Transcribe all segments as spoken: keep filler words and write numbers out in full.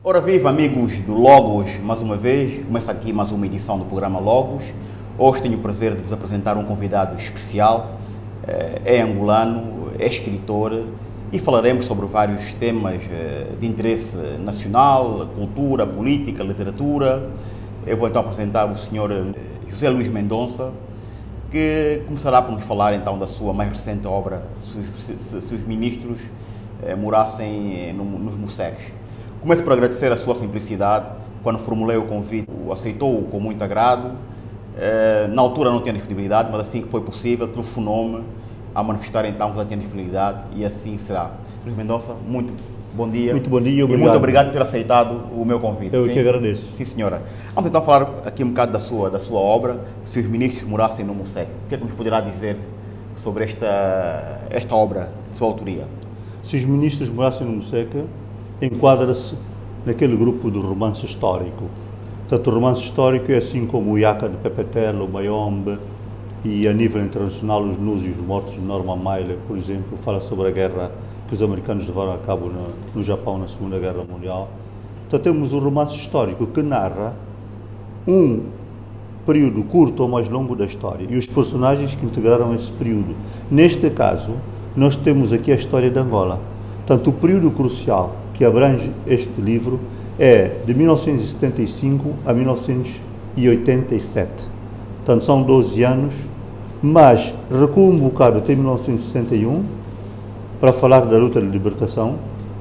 Ora viva, amigos do Logos, mais uma vez, começa aqui mais uma edição do programa Logos. Hoje tenho o prazer de vos apresentar um convidado especial, é angolano, é escritor e falaremos sobre vários temas de interesse nacional, cultura, política, literatura. Eu vou então apresentar o senhor José Luís Mendonça, que começará por nos falar então da sua mais recente obra, Se, se, se os Ministros eh, Morassem no, nos Museres. Começo por agradecer a sua simplicidade. Quando formulei o convite, aceitou-o com muito agrado. Eh, na altura não tinha disponibilidade, mas assim que foi possível, telefonou-me a manifestar então que já tinha disponibilidade e assim será. Luís Mendonça, muito bom dia. Muito bom dia e obrigado. E muito obrigado por ter aceitado o meu convite. Eu Sim? que agradeço. Sim, senhora. Vamos então falar aqui um bocado da sua, da sua obra, Se os Ministros Morassem no Museque. O que é que nos poderá dizer sobre esta, esta obra de sua autoria? Se os Ministros Morassem no Museque, enquadra-se naquele grupo do romance histórico. Portanto, o romance histórico é assim como o Iaca de Pepetel, o Mayombe, e a nível internacional os Nus e os Mortos de Norman Mailer, por exemplo, fala sobre a guerra que os americanos levaram a cabo no, no Japão na Segunda Guerra Mundial. Então temos um romance histórico que narra um período curto ou mais longo da história e os personagens que integraram esse período. Neste caso, nós temos aqui a história de Angola. Portanto, o período crucial que abrange este livro é de mil novecentos e setenta e cinco a mil novecentos e oitenta e sete. Portanto, são doze anos, mas recuo um bocado até mil novecentos e setenta e um para falar da luta de libertação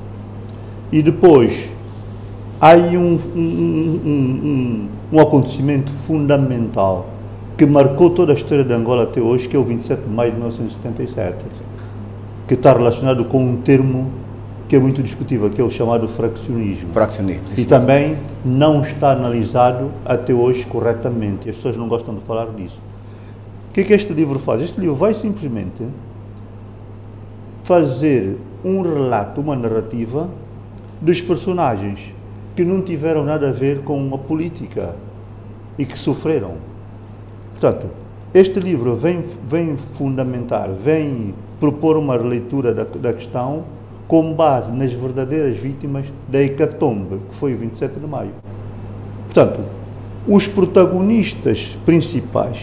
e depois há aí um, um, um, um, um acontecimento fundamental que marcou toda a história de Angola até hoje, que é o vinte e sete de maio de mil novecentos e setenta e sete, que está relacionado com um termo que é muito discutível, que é o chamado fraccionismo. Fraccionismo. E também não está analisado até hoje corretamente. As pessoas não gostam de falar disso. O que é que este livro faz? Este livro vai simplesmente fazer um relato, uma narrativa dos personagens que não tiveram nada a ver com a política e que sofreram. Portanto, este livro vem, vem fundamentar, vem propor uma releitura da, da questão com base nas verdadeiras vítimas da hecatombe, que foi o vinte e sete de maio. Portanto, os protagonistas principais,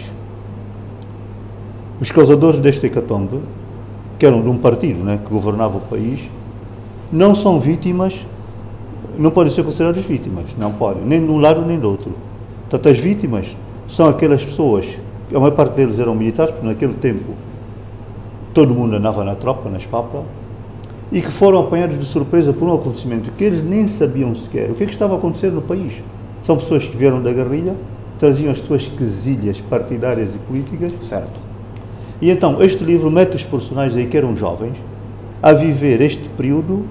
os causadores desta hecatombe, que eram de um partido, né, que governava o país, não são vítimas, não podem ser consideradas vítimas, não podem, nem de um lado nem do outro. Portanto, as vítimas são aquelas pessoas, a maior parte deles eram militares, porque naquele tempo todo mundo andava na tropa, nas FAPLA, e que foram apanhados de surpresa por um acontecimento que eles nem sabiam sequer o que é que estava a acontecer no país. São pessoas que vieram da guerrilha, traziam as suas quesilhas partidárias e políticas. Certo. E então, este livro mete os personagens aí que eram jovens a viver este período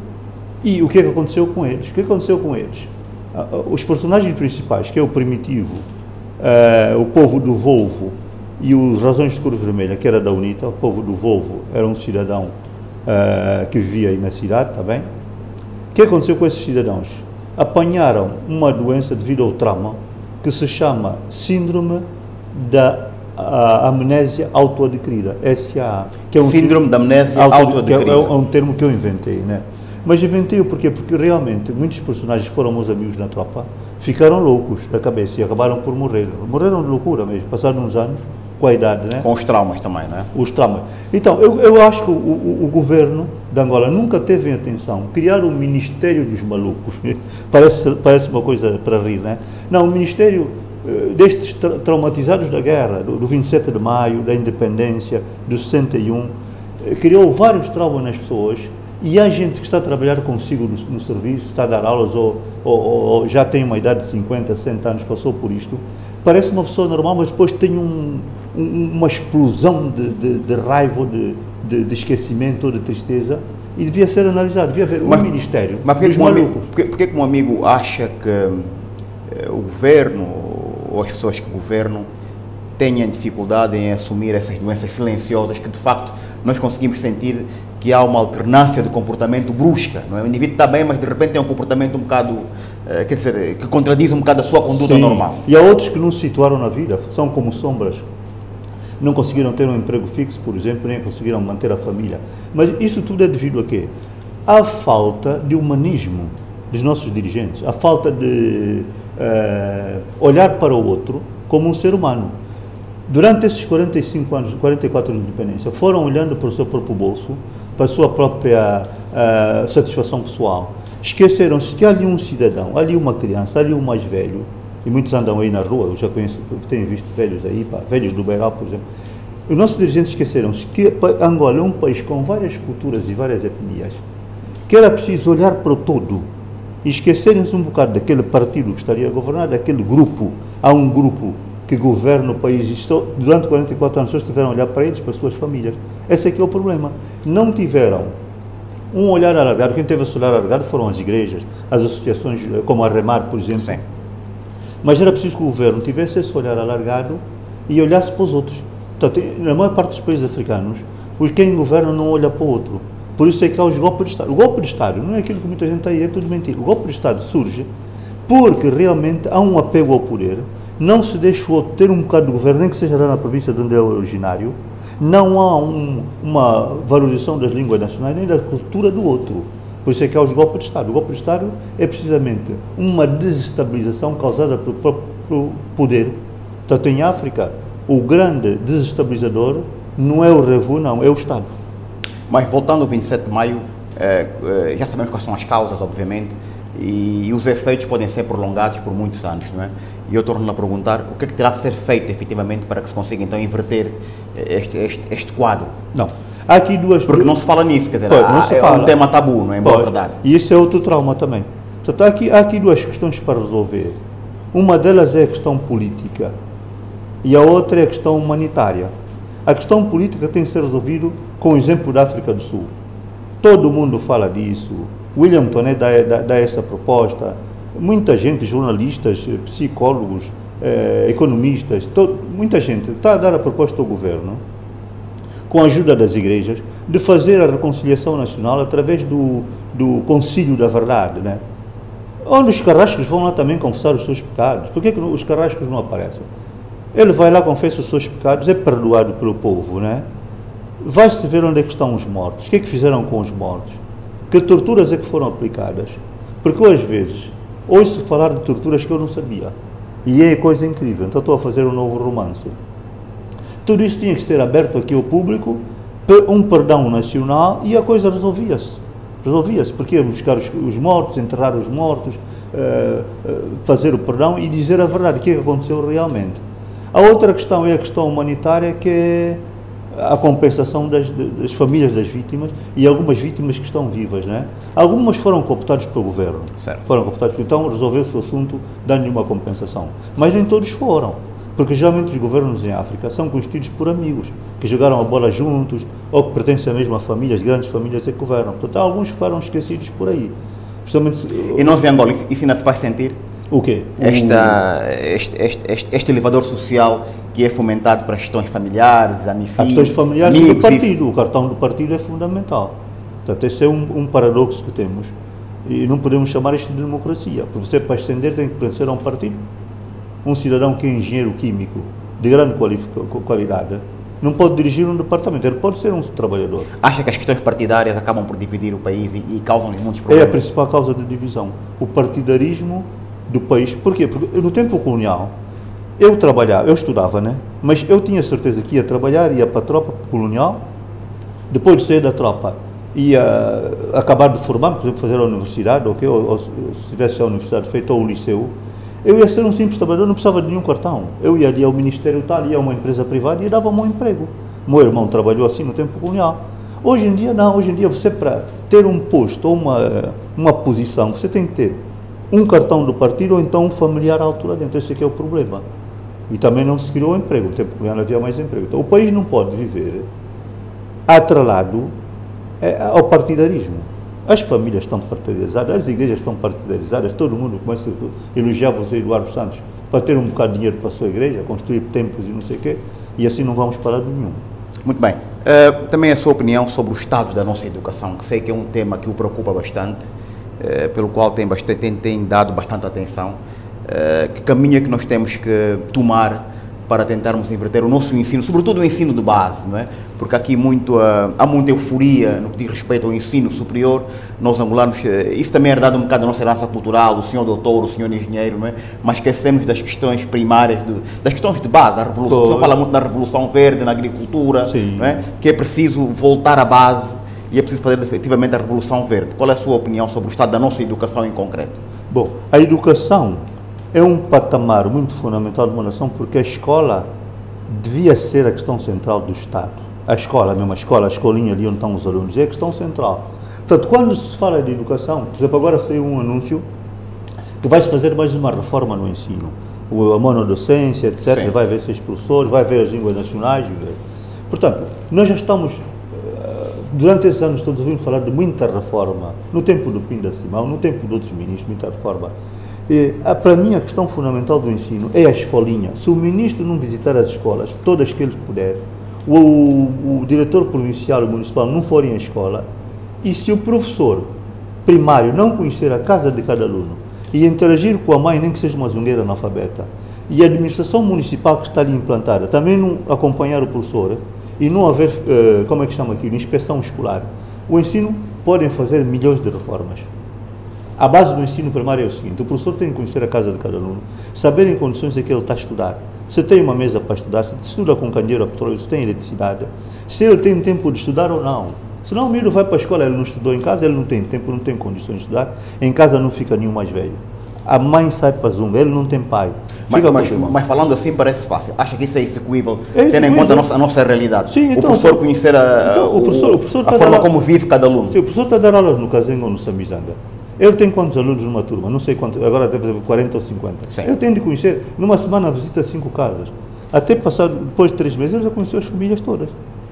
e o que é que aconteceu com eles. O que aconteceu com eles? Os personagens principais, que é o Primitivo, uh, o povo do Volvo e os Razões de Cor Vermelha, que era da UNITA. O povo do Volvo era um cidadão uh, que vivia aí na cidade, está bem? O que aconteceu com esses cidadãos? Apanharam uma doença devido ao trauma que se chama Síndrome da a amnésia autoadquirida, S A A. Que é um Síndrome da amnésia autoadquirida. É, é um termo que eu inventei, né? Mas inventei-o porque Porque realmente muitos personagens foram meus amigos na tropa, ficaram loucos da cabeça e acabaram por morrer. Morreram de loucura mesmo, passaram uns anos com a idade, né? Com os traumas também, não é? Os traumas. Então, eu, eu acho que o, o, o governo de Angola nunca teve em atenção criar um Ministério dos Malucos. parece, parece uma coisa para rir, né? Não, o Ministério destes tra traumatizados da guerra, do, do vinte e sete de maio, da independência, do sessenta e um, criou vários traumas nas pessoas e há gente que está a trabalhar consigo no, no serviço, está a dar aulas ou, ou, ou já tem uma idade de cinquenta, sessenta anos, passou por isto, parece uma pessoa normal, mas depois tem um, um, uma explosão de, de, de raiva, de, de, de esquecimento ou de tristeza e devia ser analisado, devia haver um mas, ministério mas porque dos um malucos. Amigo, porque, porque um amigo acha que eh, o governo ou as pessoas que governam tenham dificuldade em assumir essas doenças silenciosas que de facto nós conseguimos sentir que há uma alternância de comportamento brusca, não é? O indivíduo está bem, mas de repente tem um comportamento um bocado, eh, quer dizer, que contradiz um bocado a sua conduta Sim. normal. E há outros que não se situaram na vida, são como sombras. Não conseguiram ter um emprego fixo, por exemplo, nem conseguiram manter a família. Mas isso tudo é devido a quê? À falta de humanismo. dos nossos dirigentes, a falta de uh, olhar para o outro como um ser humano. Durante esses quarenta e cinco anos, quarenta e quatro anos de independência, foram olhando para o seu próprio bolso, para a sua própria uh, satisfação pessoal. Esqueceram-se que ali um cidadão, ali uma criança, ali um mais velho, e muitos andam aí na rua, eu já conheço, tenho visto velhos aí, pá, velhos do Beirão, por exemplo. Os nossos dirigentes esqueceram-se que Angola é um país com várias culturas e várias etnias, que era preciso olhar para o todo e esquecerem-se um bocado daquele partido que estaria a governar, daquele grupo. Há um grupo que governa o país e estou, durante quarenta e quatro anos, tiveram a olhar para eles, para as suas famílias. Esse é que é o problema. Não tiveram um olhar alargado. Quem teve esse olhar alargado foram as igrejas, as associações como a Remar, por exemplo. Sim. Mas era preciso que o governo tivesse esse olhar alargado e olhasse para os outros. Portanto, na maior parte dos países africanos, quem governa não olha para o outro. Por isso é que há os golpes de Estado. O golpe de Estado não é aquilo que muita gente está aí, é tudo mentira. O golpe de Estado surge porque realmente há um apego ao poder, não se deixa o outro ter um bocado de governo, nem que seja lá na província de onde é originário, não há um, uma valorização das línguas nacionais nem da cultura do outro. Por isso é que há os golpes de Estado. O golpe de Estado é precisamente uma desestabilização causada pelo próprio poder. Portanto, em África, o grande desestabilizador não é o revu, não, é o Estado. Mas voltando ao vinte e sete de maio, eh, eh, já sabemos quais são as causas, obviamente, e, e os efeitos podem ser prolongados por muitos anos, não é? E eu torno-me a perguntar o que é que terá de ser feito, efetivamente, para que se consiga, então, inverter este, este, este quadro? Não. Há aqui duas... Porque não se fala nisso, quer dizer, pois, há, é fala. um tema tabu, não é? Em boa verdade. E isso é outro trauma também. Portanto, há aqui, há aqui duas questões para resolver. Uma delas é a questão política e a outra é a questão humanitária. A questão política tem que ser resolvida com o exemplo da África do Sul. Todo mundo fala disso. William Toné dá, dá, dá essa proposta. Muita gente, jornalistas, psicólogos, eh, economistas, todo, muita gente está a dar a proposta ao governo, com a ajuda das igrejas, de fazer a reconciliação nacional através do, do Concílio da Verdade, né? Onde os carrascos vão lá também confessar os seus pecados. Por que que os carrascos não aparecem? Ele vai lá, confessa os seus pecados, é perdoado pelo povo, né? Vai-se ver onde é que estão os mortos. O que é que fizeram com os mortos? Que torturas é que foram aplicadas? Porque às vezes, ouço falar de torturas que eu não sabia. E é coisa incrível. Então estou a fazer um novo romance. Tudo isso tinha que ser aberto aqui ao público, um perdão nacional, e a coisa resolvia-se. Resolvia-se, porque ia buscar os, os mortos, enterrar os mortos, uh, uh, fazer o perdão e dizer a verdade, o que é que aconteceu realmente. A outra questão é a questão humanitária, que é a compensação das, das famílias das vítimas e algumas vítimas que estão vivas, né? Algumas foram cooptadas pelo governo. Certo. Foram cooptadas, então resolveu-se o assunto dando-lhe uma compensação. Mas nem todos foram, porque geralmente os governos em África são constituídos por amigos, que jogaram a bola juntos ou que pertencem à mesma família, as grandes famílias é que governam. Portanto, alguns foram esquecidos por aí. Principalmente, e nós em Angola, isso ainda se faz sentir? O quê? Esta, este, este, este, este elevador social que é fomentado para questões familiares, amigos, as questões familiares amigos, do partido. Isso. O cartão do partido é fundamental. Portanto, esse é um, um paradoxo que temos. E não podemos chamar isto de democracia. Porque você, para ascender, tem que pertencer a um partido. Um cidadão que é engenheiro químico de grande qualidade não pode dirigir um departamento, ele pode ser um trabalhador. Acha que as questões partidárias acabam por dividir o país e, e causam muitos É problemas? a principal causa de divisão. O partidarismo do país. Porquê? Porque no tempo colonial, eu trabalhava, eu estudava, né? Mas eu tinha certeza que ia trabalhar, ia para a tropa colonial, depois de sair da tropa, ia acabar de formar, por exemplo, fazer a universidade, okay? ou, ou se tivesse a universidade feita, ou o liceu, eu ia ser um simples trabalhador, não precisava de nenhum cartão. Eu ia ali ao Ministério tal, ia a uma empresa privada e dava-me um emprego. Meu irmão trabalhou assim no tempo colonial. Hoje em dia, não. Hoje em dia, você, para ter um posto ou uma, uma posição, você tem que ter um cartão do partido ou então um familiar à altura dentro. Esse aqui é o problema. E também não se criou emprego. No tempo colonial não havia mais emprego. Então, o país não pode viver atrelado é, ao partidarismo. As famílias estão partidarizadas, as igrejas estão partidarizadas, todo mundo começa a elogiar você, Eduardo Santos, para ter um bocado de dinheiro para a sua igreja, construir templos e não sei o quê, e assim não vamos parar de nenhum. Muito bem. Uh, também a sua opinião sobre o estado da nossa educação, que sei que é um tema que o preocupa bastante, uh, pelo qual tem, bastante, tem, tem dado bastante atenção. Uh, que caminho é que nós temos que tomar para tentarmos inverter o nosso ensino, sobretudo o ensino de base, não é? Porque aqui muito, uh, há muita euforia no que diz respeito ao ensino superior. Nós angolanos, uh, isso também é herdado um bocado da nossa herança cultural, o senhor doutor, o senhor engenheiro, não é? Mas esquecemos das questões primárias, de, das questões de base, a revolução. O senhor fala muito na Revolução Verde, na agricultura, não é? Que é preciso voltar à base e é preciso fazer efetivamente a Revolução Verde. Qual é a sua opinião sobre o estado da nossa educação em concreto? Bom, a educação é um patamar muito fundamental de uma nação, porque a escola devia ser a questão central do Estado. A escola, a mesma escola, a escolinha ali onde estão os alunos, é a questão central. Portanto, quando se fala de educação, por exemplo, agora saiu um anúncio que vai-se fazer mais uma reforma no ensino. A monodocência, etcétera. Sim. Vai haver seis professores, vai haver as línguas nacionais. Portanto, nós já estamos, durante esses anos todos, ouvimos falar de muita reforma. No tempo do Pinda Simão, no tempo de outros ministros, muita reforma. E, para mim, a questão fundamental do ensino é a escolinha. Se o ministro não visitar as escolas, todas que ele puder, o, o, o diretor provincial ou municipal não forem à escola, e se o professor primário não conhecer a casa de cada aluno e interagir com a mãe, nem que seja uma zungueira analfabeta, e a administração municipal que está ali implantada também não acompanhar o professor e não haver, uh, como é que chama aquilo, inspeção escolar, o ensino podem fazer milhões de reformas. A base do ensino primário é o seguinte: o professor tem que conhecer a casa de cada aluno, saber em condições em que ele está a estudar, se tem uma mesa para estudar, se estuda com candeeiro a petróleo, se tem eletricidade, se ele tem tempo de estudar ou não. Senão o menino vai para a escola, ele não estudou em casa, ele não tem tempo, não tem condições de estudar, em casa não fica nenhum mais velho. A mãe sai para a zunga, ele não tem pai. Mas, mas, mas falando assim parece fácil. Acha que isso é execuível, é tendo em conta a nossa, a nossa realidade? Sim, então, o professor conhecer a, então, o professor, o, o professor a forma a como vive cada aluno. Sim, o professor está a dar aulas no Casengo ou no Samizanga. Ele tem quantos alunos numa turma? Não sei quantos, agora deve ter quarenta ou cinquenta. Sim. Ele tem de conhecer, numa semana visita cinco casas. Até passar, depois de três meses, ele já conheceu as famílias todas.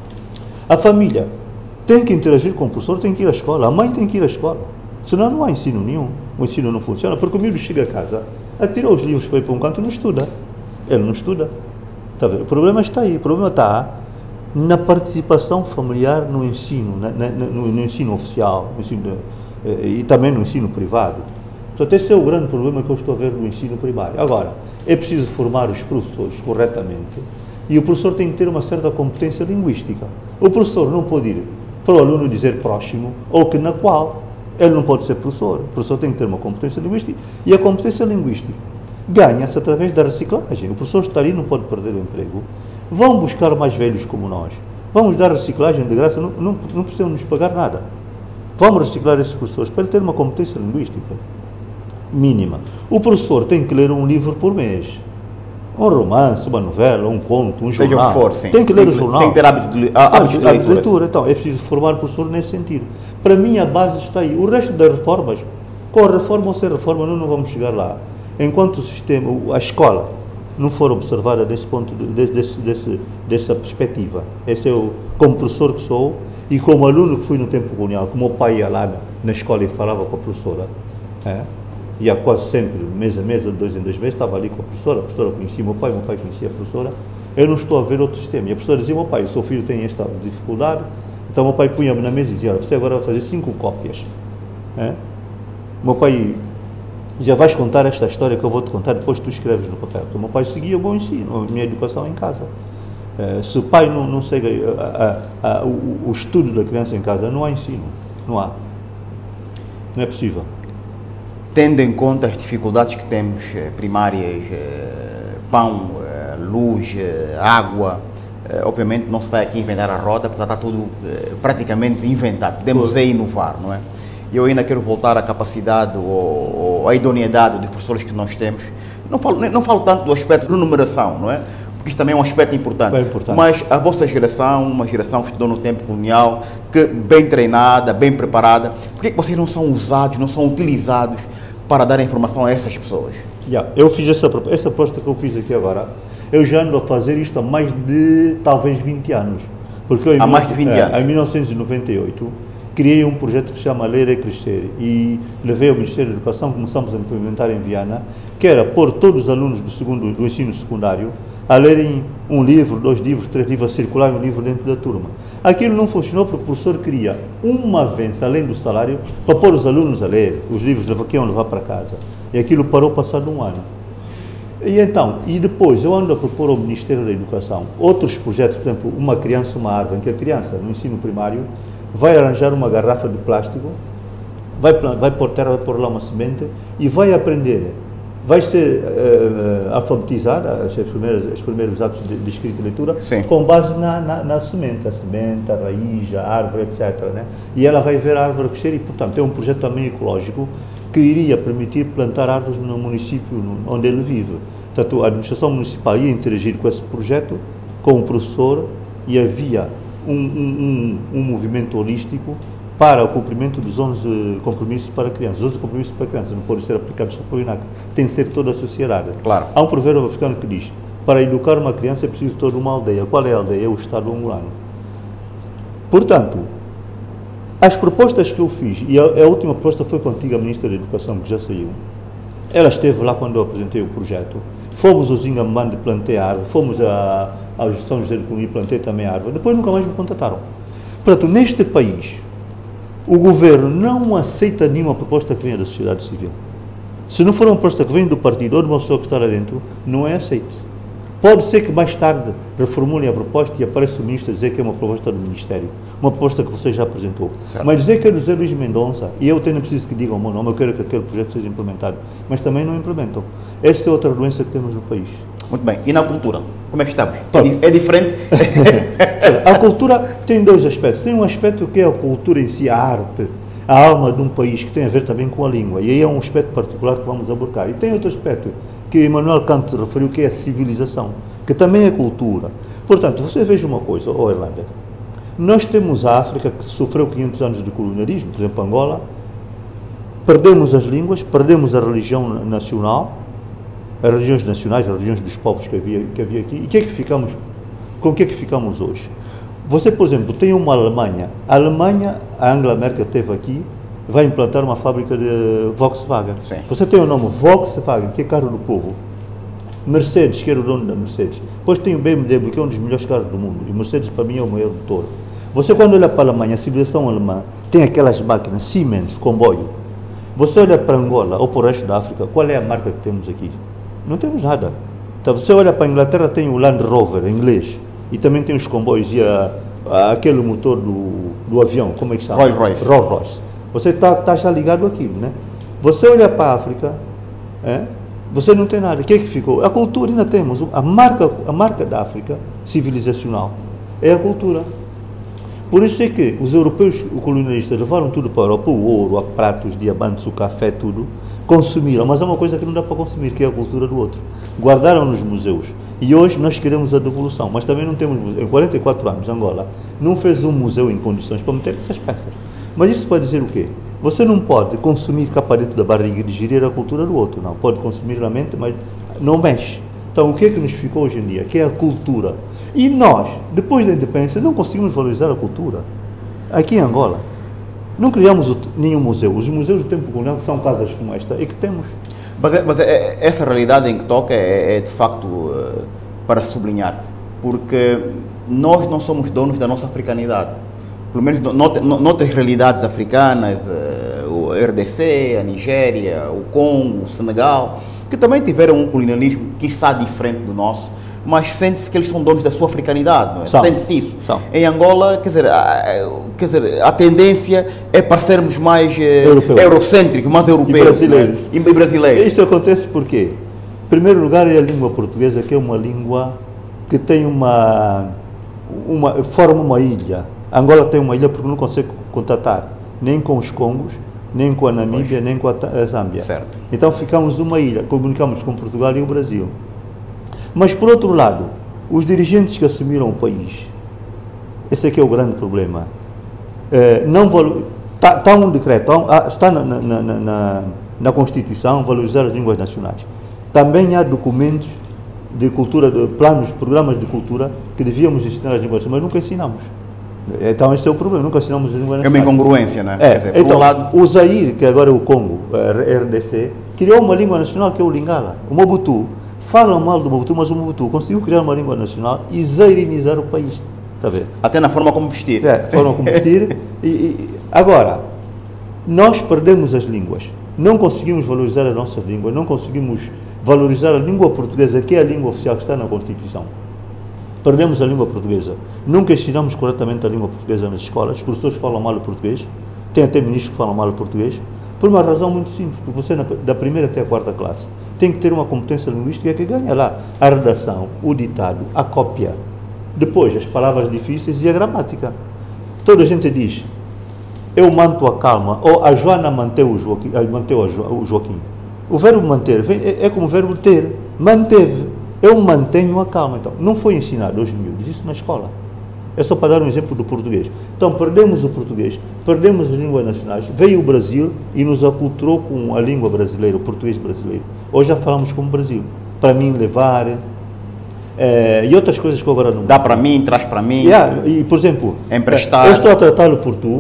A família tem que interagir com o professor, tem que ir à escola, a mãe tem que ir à escola. Senão não há ensino nenhum, o ensino não funciona, porque o miúdo chega a casa, atira os livros para ir para um canto e não estuda. Ele não estuda. Está a ver? O problema está aí, o problema está na participação familiar no ensino, na, na, no, no ensino oficial, no ensino de, e também no ensino privado. Portanto, esse é o grande problema que eu estou a ver no ensino primário. Agora, é preciso formar os professores corretamente e o professor tem que ter uma certa competência linguística. O professor não pode ir para o aluno dizer próximo ou que na qual. Ele não pode ser professor. O professor tem que ter uma competência linguística e a competência linguística ganha-se através da reciclagem. O professor está ali, não pode perder o emprego. Vão buscar mais velhos como nós. Vamos dar reciclagem de graça, não, não, não precisam nos pagar nada. Vamos reciclar esses professores para ele ter uma competência linguística mínima. O professor tem que ler um livro por mês. Um romance, uma novela, um conto, um jornal. Seja o que for, sim. Tem que ler tem, o jornal. Tem que ter hábito de, hábito de, hábito de leitura. Então, é preciso formar o professor nesse sentido. Para mim, a base está aí. O resto das reformas, com a reforma ou sem reforma, nós não vamos chegar lá. Enquanto o sistema, a escola, não for observada desse ponto, de, desse, desse, dessa perspectiva. Esse é o, como professor que sou e como aluno que fui no tempo colonial, como o pai ia lá na, na escola e falava com a professora, é? Ia quase sempre, mês a mês, de dois em dois meses, estava ali com a professora, a professora conhecia o meu pai, o meu pai conhecia a professora. Eu não estou a ver outro sistema. E a professora dizia: meu pai, o seu filho tem esta dificuldade. Então o meu pai punha-me na mesa e dizia: olha, você agora vai fazer cinco cópias. É? O meu pai, já vais contar esta história que eu vou te contar, depois tu escreves no papel. Então o meu pai seguia o bom ensino, a minha educação em casa. É, se o pai não, não segue a, a, a, o, o estudo da criança em casa, não há ensino. Não há. Não é possível. Tendo em conta as dificuldades que temos primárias, pão, luz, água, obviamente não se vai aqui inventar a roda, porque está tudo praticamente inventado, podemos é inovar, não é? Eu ainda quero voltar à capacidade ou, ou à idoneidade dos professores que nós temos. Não falo, não falo tanto do aspecto de numeração, não é? Porque isso também é um aspecto importante. É importante. Mas a vossa geração, uma geração que estudou no tempo colonial, que bem treinada, bem preparada, por que vocês não são usados, não são utilizados para dar informação a essas pessoas? Yeah, eu fiz essa, essa proposta que eu fiz aqui agora, eu já ando a fazer isto há mais de talvez vinte anos. Porque eu, em há mais de vinte é, anos? Em mil novecentos e noventa e oito, criei um projeto que se chama Ler e Crescer e levei ao Ministério da Educação, começamos a implementar em Viana, que era pôr todos os alunos do, segundo, do ensino secundário a lerem um livro, dois livros, três livros, a circular um livro dentro da turma. Aquilo não funcionou porque o professor queria uma vez, além do salário, para pôr os alunos a ler, os livros que iam levar para casa. E aquilo parou passado um ano. E então, e depois eu ando a propor ao Ministério da Educação outros projetos, por exemplo, uma criança, uma árvore, em que a criança, no ensino primário, vai arranjar uma garrafa de plástico, vai, vai pôr terra, vai pôr lá uma semente e vai aprender, vai ser uh, alfabetizada, as primeiras, os primeiros atos de, de escrita e leitura, Sim. com base na, na, na semente, a semente, a raiz, a árvore, etcétera. Né? E ela vai ver a árvore crescer e, portanto, é um projeto também ecológico que iria permitir plantar árvores no município onde ele vive. Portanto, a administração municipal ia interagir com esse projeto, com o professor, e havia um, um, um, um movimento holístico para o cumprimento dos onze compromissos para crianças. Os onze compromissos para crianças não podem ser aplicados só para o INAC, tem que ser toda a sociedade. Claro. Há um provérbio africano que diz: para educar uma criança é preciso toda uma aldeia. Qual é a aldeia? É o Estado angolano. Portanto, as propostas que eu fiz, e a, a última proposta foi com a antiga Ministra da Educação, que já saiu, ela esteve lá quando eu apresentei o projeto. Fomos ao Zingamban de plantei árvore, fomos a, a São José de Cunha e plantei também árvore, depois nunca mais me contataram. Portanto, neste país, o governo não aceita nenhuma proposta que venha da sociedade civil. Se não for uma proposta que vem do partido ou de uma pessoa que está lá dentro, não é aceito. Pode ser que mais tarde reformulem a proposta e apareça o ministro a dizer que é uma proposta do Ministério, uma proposta que você já apresentou. Certo. Mas dizer que é do José Luís Mendonça, e eu tenho preciso que digam o meu nome, eu quero que aquele projeto seja implementado, mas também não implementam. Esta é outra doença que temos no país. Muito bem. E na cultura? Como é que estamos? Pronto. É diferente? A cultura tem dois aspectos. Tem um aspecto que é a cultura em si, a arte, a alma de um país, que tem a ver também com a língua. E aí é um aspecto particular que vamos abordar. E tem outro aspecto que Emmanuel Kant referiu, que é a civilização, que também é cultura. Portanto, você veja uma coisa, oh Irlanda, nós temos a África que sofreu quinhentos anos de colonialismo, por exemplo, Angola, perdemos as línguas, perdemos a religião nacional, as religiões nacionais, as religiões dos povos que havia, que havia aqui, e o que é que ficamos, com o que é que ficamos hoje? Você, por exemplo, tem uma Alemanha, a Alemanha, a Angela Merkel esteve aqui, vai implantar uma fábrica de Volkswagen. Sim. Você tem o nome Volkswagen, que é carro do povo. Mercedes, que era o dono da Mercedes. Depois tem o B M W, que é um dos melhores carros do mundo. E Mercedes, para mim, é o maior motor. Você, quando olha para a Alemanha, a civilização alemã tem aquelas máquinas, Siemens, comboio. Você olha para Angola ou para o resto da África, qual é a marca que temos aqui? Não temos nada. Então, você olha para a Inglaterra, tem o Land Rover, inglês. E também tem os comboios e a, a, aquele motor do, do avião, como é que chama? Rolls Royce. Rolls Royce. Você está tá já ligado àquilo, né? Você olha para a África, é? Você não tem nada. O que é que ficou? A cultura ainda temos. A marca, a marca da África, civilizacional, é a cultura. Por isso é que os europeus, os colonialistas, levaram tudo para a Europa, o ouro, a prata, os diamantes, o café, tudo, consumiram. Mas há uma coisa que não dá para consumir, que é a cultura do outro. Guardaram nos museus. E hoje nós queremos a devolução, mas também não temos museu. Em quarenta e quatro anos, Angola não fez um museu em condições para meter essas peças. Mas isso pode dizer o quê? Você não pode consumir cá para dentro da barriga e digerir a cultura do outro, não. Pode consumir na mente, mas não mexe. Então, o que é que nos ficou hoje em dia? Que é a cultura. E nós, depois da independência, não conseguimos valorizar a cultura. Aqui em Angola, não criamos nenhum museu. Os museus do tempo colonial, que são casas como esta, é que temos. Mas, é, mas é, essa realidade em que toca é, é de facto uh, para sublinhar, porque nós não somos donos da nossa africanidade. Pelo menos noutras realidades africanas, uh, o R D C, a Nigéria, o Congo, o Senegal, que também tiveram um colonialismo, quiçá diferente do nosso, mas sente-se que eles são donos da sua africanidade, não é? Sente-se isso. São. Em Angola, quer dizer, a, quer dizer, a tendência é para sermos mais uh, eurocêntricos, mais europeus. E brasileiros. E, e brasileiros. Isso acontece porque, em primeiro lugar, é a língua portuguesa, que é uma língua que tem uma, uma forma uma ilha. A Angola tem uma ilha porque não consegue contatar nem com os Congos, nem com a Namíbia, pois. Nem com a, a Zâmbia. Certo. Então ficamos uma ilha, comunicamos com Portugal e o Brasil. Mas, por outro lado, os dirigentes que assumiram o país, esse aqui é o grande problema, é, não está tá um decreto, está na, na, na, na, na Constituição valorizar as línguas nacionais. Também há documentos de cultura, de planos, programas de cultura que devíamos ensinar as línguas nacionais, mas nunca ensinamos. Então esse é o problema, nunca ensinamos as línguas nacionais. É uma incongruência, não é? É, Quer dizer, então, por um lado... o Zaire, que agora é o Congo, R D C, criou uma língua nacional que é o Lingala. O Mobutu, falam mal do Mobutu, mas o Mobutu conseguiu criar uma língua nacional e zairinizar o país. Está a ver? Até na forma como vestir. É, forma como vestir. e, e, agora, nós perdemos as línguas, não conseguimos valorizar as nossas línguas, não conseguimos valorizar a língua portuguesa, que é a língua oficial que está na Constituição. Perdemos a língua portuguesa. Nunca ensinamos corretamente a língua portuguesa nas escolas. Os professores falam mal o português. Tem até ministros que falam mal o português. Por uma razão muito simples, porque você, da primeira até a quarta classe, tem que ter uma competência linguística que ganha lá a redação, o ditado, a cópia. Depois, as palavras difíceis e a gramática. Toda a gente diz, eu manto a calma, ou a Joana manteve o Joaquim. Manteve o Joaquim. O verbo manter é como o verbo ter. Manteve. Eu mantenho a calma. Então, não foi ensinado aos miúdos isso na escola. É só para dar um exemplo do português. Então, perdemos o português, perdemos as línguas nacionais, veio o Brasil e nos aculturou com a língua brasileira, o português brasileiro. Hoje já falamos como Brasil. Para mim, levar, é, e outras coisas que eu agora não... Dá para mim, traz para mim. Yeah, e, por exemplo, emprestar. Eu estou a tratá-lo por tu,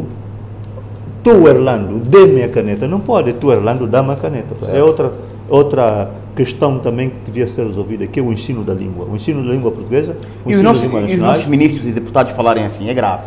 tu, Erlando, dê-me a caneta. Não pode, tu, Erlando, dá-me a caneta. Certo. É outra, outra questão também que devia ser resolvida, que é o ensino da língua. O ensino da língua portuguesa, o e os nossos, e os nossos ministros e deputados falarem assim, é grave.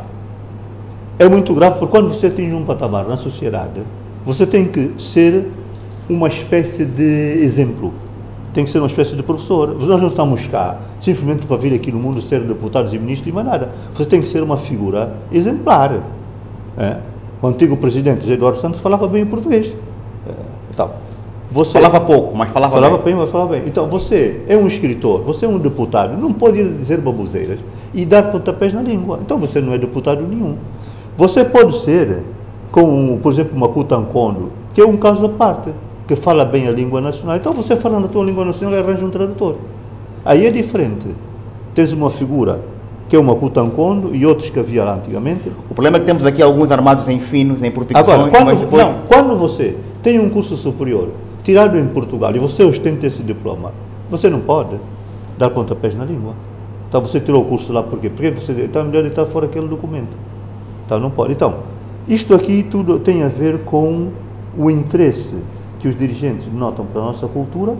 É muito grave, porque quando você atinge um patamar na sociedade, você tem que ser uma espécie de exemplo. Tem que ser uma espécie de professor. Nós não estamos cá simplesmente para vir aqui no mundo ser deputados e ministros e mais nada. Você tem que ser uma figura exemplar. É? O antigo presidente José Eduardo Santos falava bem o português. É, então, você falava pouco, mas falava, falava bem. bem. Mas falava bem. Então, você é um escritor, você é um deputado, não pode ir dizer baboseiras e dar pontapés na língua. Então, você não é deputado nenhum. Você pode ser, com, por exemplo, Makuta Nkondo, que é um caso à parte, que fala bem a língua nacional. Então, você falando a tua língua nacional e arranja um tradutor. Aí é diferente. Tens uma figura que é o Makuta Nkondo e outros que havia lá antigamente. O problema é que temos aqui alguns armados em finos, em portuguesões, Agora, quando, mas depois... não, quando você tem um curso superior tirado em Portugal e você ostenta esse diploma, você não pode dar pontapés na língua. Então, você tirou o curso lá por quê? Porque você está melhor estar fora aquele documento. Então, não pode. Então, isto aqui tudo tem a ver com o interesse que os dirigentes notam para a nossa cultura,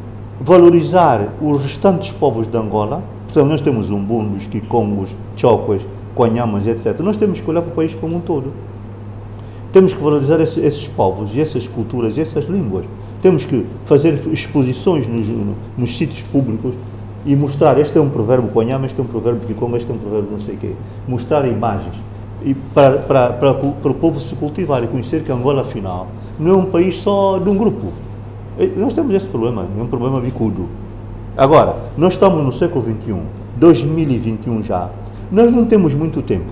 valorizar os restantes povos de Angola. Portanto, nós temos umbundos, quicongos, chocos, quanhamas, etcétera. Nós temos que olhar para o país como um todo. Temos que valorizar esse, esses povos, e essas culturas, e essas línguas. Temos que fazer exposições nos, nos sítios públicos e mostrar, este é um provérbio quanhama, este é um provérbio quicongo, este é um provérbio não sei o quê. Mostrar imagens. E para, para, para, para o povo se cultivar e conhecer que Angola, afinal, não é um país só de um grupo. Nós temos esse problema, é um problema bicudo. Agora, nós estamos no século vinte e um, dois mil e vinte e um já. Nós não temos muito tempo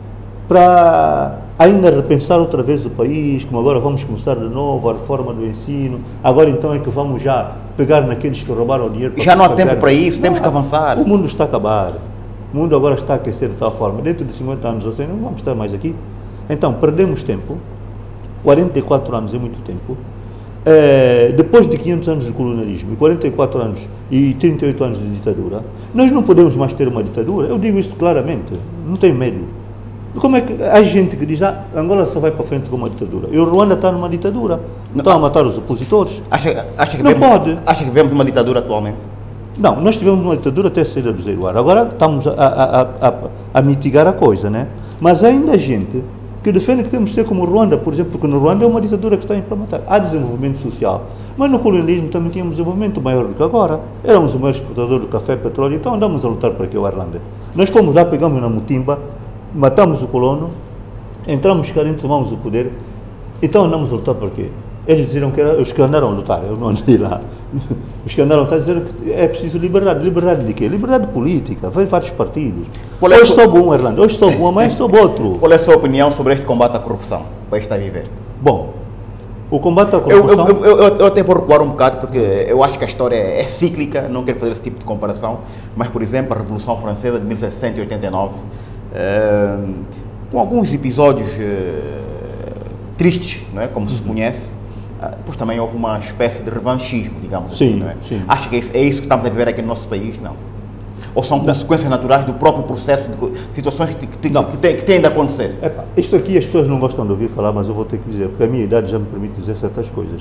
para ainda repensar outra vez o país, como agora vamos começar de novo a reforma do ensino, agora então é que vamos já pegar naqueles que roubaram o dinheiro. Já não há tempo para isso, temos que avançar. O mundo está a acabar. O mundo agora está a aquecer de tal forma, dentro de cinquenta anos ou cem, não vamos estar mais aqui. Então, perdemos tempo, quarenta e quatro anos é muito tempo, é, depois de quinhentos anos de colonialismo, e quarenta e quatro anos e trinta e oito anos de ditadura, nós não podemos mais ter uma ditadura, eu digo isso claramente, não tenho medo. Como é que há gente que diz, ah, Angola só vai para frente com uma ditadura, e o Ruanda está numa ditadura, não está a matar os opositores. Acha, acha que não vemos, pode. Acha que vemos uma ditadura atualmente? Não, nós tivemos uma ditadura até a saída do Zé Eduardo. Agora estamos a, a, a, a, a mitigar a coisa, né? Mas ainda há gente que defende que temos de ser como o Ruanda, por exemplo, porque no Ruanda é uma ditadura que está a implementar. Há desenvolvimento social, mas no colonialismo também tínhamos desenvolvimento maior do que agora. Éramos o maior exportador de café e petróleo, então andamos a lutar para que o Irlanda. Nós fomos lá, pegamos na Mutimba, matamos o colono, entramos cá dentro, tomamos o poder, então andamos a lutar para quê? Eles diziam que era, os que andaram a lutar, eu não andei lá, os que andaram a lutar dizeram que é preciso liberdade. Liberdade de quê? Liberdade política, vai vários partidos. Qual é hoje sua... soube um, Irlanda, hoje soube um, amanhã soube outro. Qual é a sua opinião sobre este combate à corrupção que o país está a viver? Bom, o combate à corrupção... Eu, eu, eu, eu até vou recuar um bocado, porque eu acho que a história é cíclica, não quero fazer esse tipo de comparação, mas, por exemplo, a Revolução Francesa de mil setecentos e oitenta e nove, uh, com alguns episódios uh, tristes, não é? Como uhum. se conhece, Uh, pois também houve uma espécie de revanchismo, digamos sim, assim, não é? Sim. Acho que é isso, é isso que estamos a viver aqui no nosso país, não? Ou são não. consequências naturais do próprio processo, de situações que, que, que, que têm de acontecer? Epa, isto aqui as pessoas não gostam de ouvir falar, mas eu vou ter que dizer, porque a minha idade já me permite dizer certas coisas.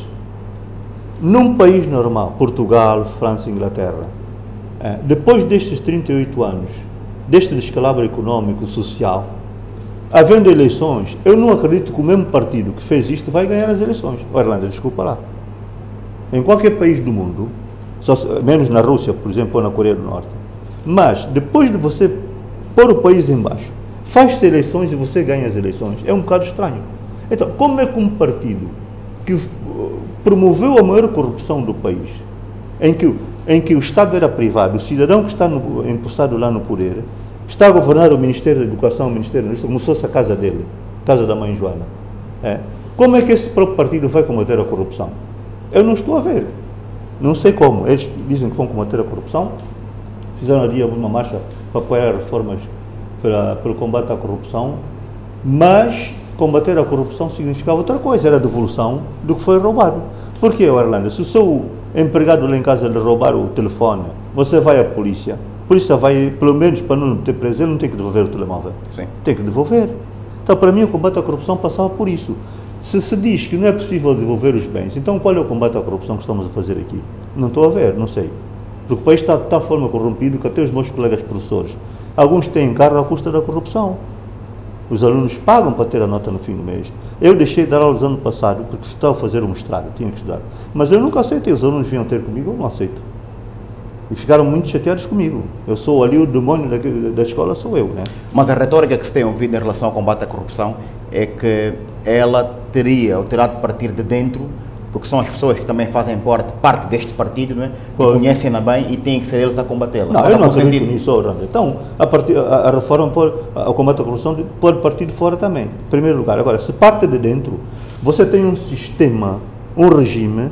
Num país normal, Portugal, França, Inglaterra, eh, depois destes trinta e oito anos, deste descalabro económico, social, havendo eleições, eu não acredito que o mesmo partido que fez isto vai ganhar as eleições. Oh, Irlanda, desculpa lá. Em qualquer país do mundo, Só, menos na Rússia, por exemplo, ou na Coreia do Norte. Mas, depois de você pôr o país em baixo, faz-se eleições e você ganha as eleições. É um bocado estranho. Então, como é que um partido que promoveu a maior corrupção do país, em que, em que o Estado era privado, o cidadão que está no, impostado lá no poder, está a governar o Ministério da Educação, o Ministério da Justiça, como se fosse a casa dele, a casa da mãe Joana. É. Como é que esse próprio partido vai combater a corrupção? Eu não estou a ver. Não sei como. Eles dizem que vão combater a corrupção, fizeram ali uma marcha para apoiar reformas para, para o combate à corrupção, mas combater a corrupção significava outra coisa, era a devolução do que foi roubado. Porquê, Orlando? Se o seu empregado lá em casa lhe roubar o telefone, você vai à polícia, a polícia vai, pelo menos para não ter preso, ele não tem que devolver o telemóvel. Sim. Tem que devolver. Então, para mim, o combate à corrupção passava por isso. Se se diz que não é possível devolver os bens, então qual é o combate à corrupção que estamos a fazer aqui? Não estou a ver, não sei. Porque o país está de tal forma corrompido que até os meus colegas professores, alguns têm carro à custa da corrupção. Os alunos pagam para ter a nota no fim do mês. Eu deixei de dar aulas ano passado porque estava a fazer um mestrado, tinha que estudar. Mas eu nunca aceitei, os alunos vinham ter comigo, eu não aceito. E ficaram muito chateados comigo. Eu sou ali o demônio da, da escola, sou eu, né? Mas a retórica que se tem ouvido em relação ao combate à corrupção é que ela teria ou terá de partir de dentro, porque são as pessoas que também fazem parte, parte deste partido, não é? Que conhecem-na bem e têm que ser eles a combatê-la. Não, eu não acredito nisso, Orlando. Então, a, partir, a, a reforma, pode, o combate à corrupção pode partir de fora também, em primeiro lugar. Agora, se parte de dentro, você tem um sistema, um regime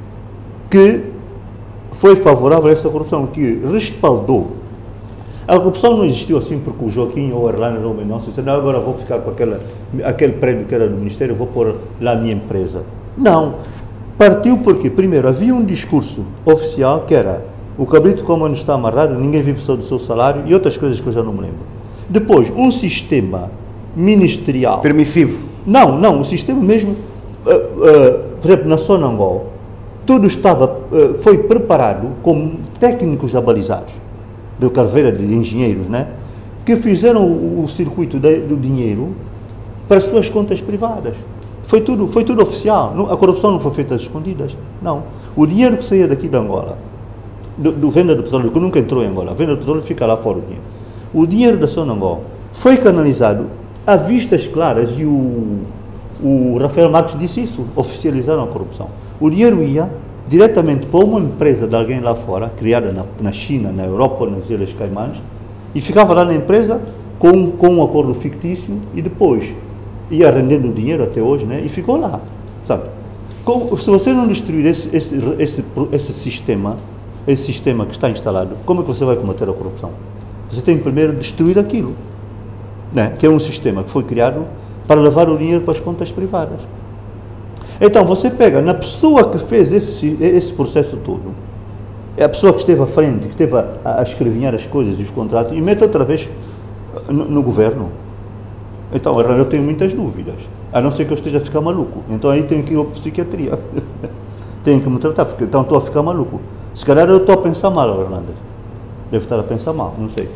que foi favorável a essa corrupção, que respaldou. A corrupção não existiu assim porque o Joaquim ou o Orlando ou o Mendonça disseram, não, agora vou ficar com aquela, aquele prédio que era do Ministério, vou pôr lá a minha empresa. Não. Partiu porque, primeiro, havia um discurso oficial que era o cabrito como não está amarrado, ninguém vive só do seu salário e outras coisas que eu já não me lembro. Depois, um sistema ministerial. Permissivo. Não, não, o sistema mesmo, uh, uh, por exemplo, na Sonangol, tudo estava, uh, foi preparado com técnicos abalizados, de carreira de engenheiros, né? Que fizeram o, o circuito de, do dinheiro para as suas contas privadas. Foi tudo, foi tudo oficial. Não, a corrupção não foi feita às escondidas. Não. O dinheiro que saía daqui de Angola, do, do venda do petróleo, que nunca entrou em Angola, a venda do petróleo fica lá fora o dinheiro. O dinheiro da Sonangol foi canalizado a vistas claras e o, o Rafael Marques disse isso, oficializaram a corrupção. O dinheiro ia diretamente para uma empresa de alguém lá fora, criada na, na China, na Europa, nas Ilhas Caimãs, e ficava lá na empresa com, com um acordo fictício e depois ia rendendo o dinheiro até hoje, né? E ficou lá, sabe? Com, se você não destruir esse, esse, esse, esse sistema, esse sistema que está instalado, como é que você vai combater a corrupção? Você tem que primeiro destruir aquilo, né? Que é um sistema que foi criado para levar o dinheiro para as contas privadas. Então, você pega na pessoa que fez esse, esse processo todo, é a pessoa que esteve à frente, que esteve a, a escrevinhar as coisas e os contratos, e mete outra vez no, no governo. Então, eu tenho muitas dúvidas, a não ser que eu esteja a ficar maluco. Então, aí tenho que ir à psiquiatria. Tenho que me tratar, porque então estou a ficar maluco. Se calhar eu estou a pensar mal, Orlando. Devo estar a pensar mal, não sei.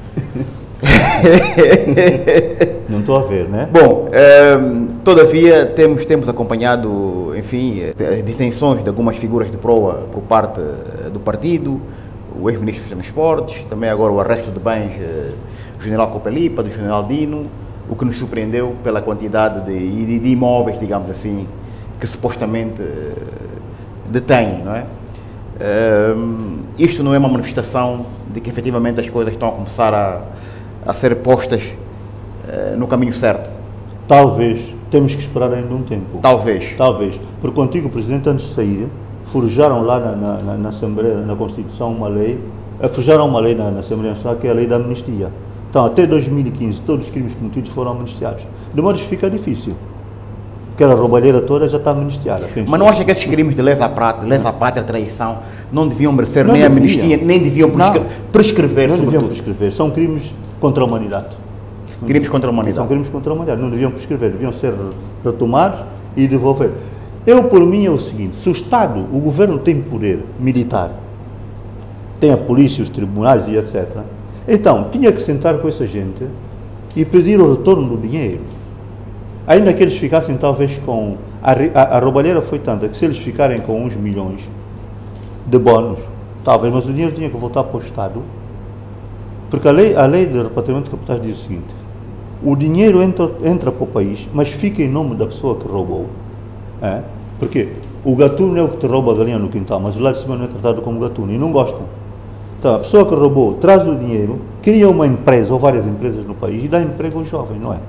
Não estou a ver, né? Bom, um, todavia temos, temos acompanhado, enfim, as detenções de algumas figuras de proa por parte do partido, o ex-ministro dos Transportes, também agora o arresto de bens do general Copelipa, do general Dino, o que nos surpreendeu pela quantidade de, de, de imóveis, digamos assim, que supostamente detêm, não é? Um, isto não é uma manifestação de que efetivamente as coisas estão a começar a, a ser postas uh, no caminho certo? Talvez. Temos que esperar ainda um tempo. Talvez. Talvez. Porque o antigo presidente, antes de sair, forjaram lá na, na, na Assembleia, na Constituição, uma lei, forjaram uma lei na, na Assembleia Nacional, que é a lei da amnistia. Então, até dois mil e quinze, todos os crimes cometidos foram amnistiados. De modo que fica difícil. Aquela roubalheira toda já está amnistiada. Mas não acha que esses crimes de lesa pátria, lesa pátria, traição, não deviam merecer não nem devia. amnistia, nem deviam prescre não. prescrever, não sobretudo? Não deviam prescrever. São crimes contra a humanidade. Crimes contra a humanidade? São crimes contra a humanidade. Não deviam prescrever, deviam ser retomados e devolver. Eu, por mim, é o seguinte, se o Estado, o governo tem poder militar, tem a polícia, os tribunais e etcétera, então, tinha que sentar com essa gente e pedir o retorno do dinheiro. Ainda que eles ficassem, talvez, com... A, a, a roubalheira foi tanta que se eles ficarem com uns milhões de bónus, talvez, mas o dinheiro tinha que voltar para o Estado, porque a lei, a lei de repatriamento de capitais diz o seguinte: o dinheiro entra, entra para o país, mas fica em nome da pessoa que roubou. É? Porque o gatuno é o que te rouba a galinha no quintal, mas o lá de cima não é tratado como gatuno, e não gostam. Então, a pessoa que roubou traz o dinheiro, cria uma empresa ou várias empresas no país e dá emprego aos jovens, não é?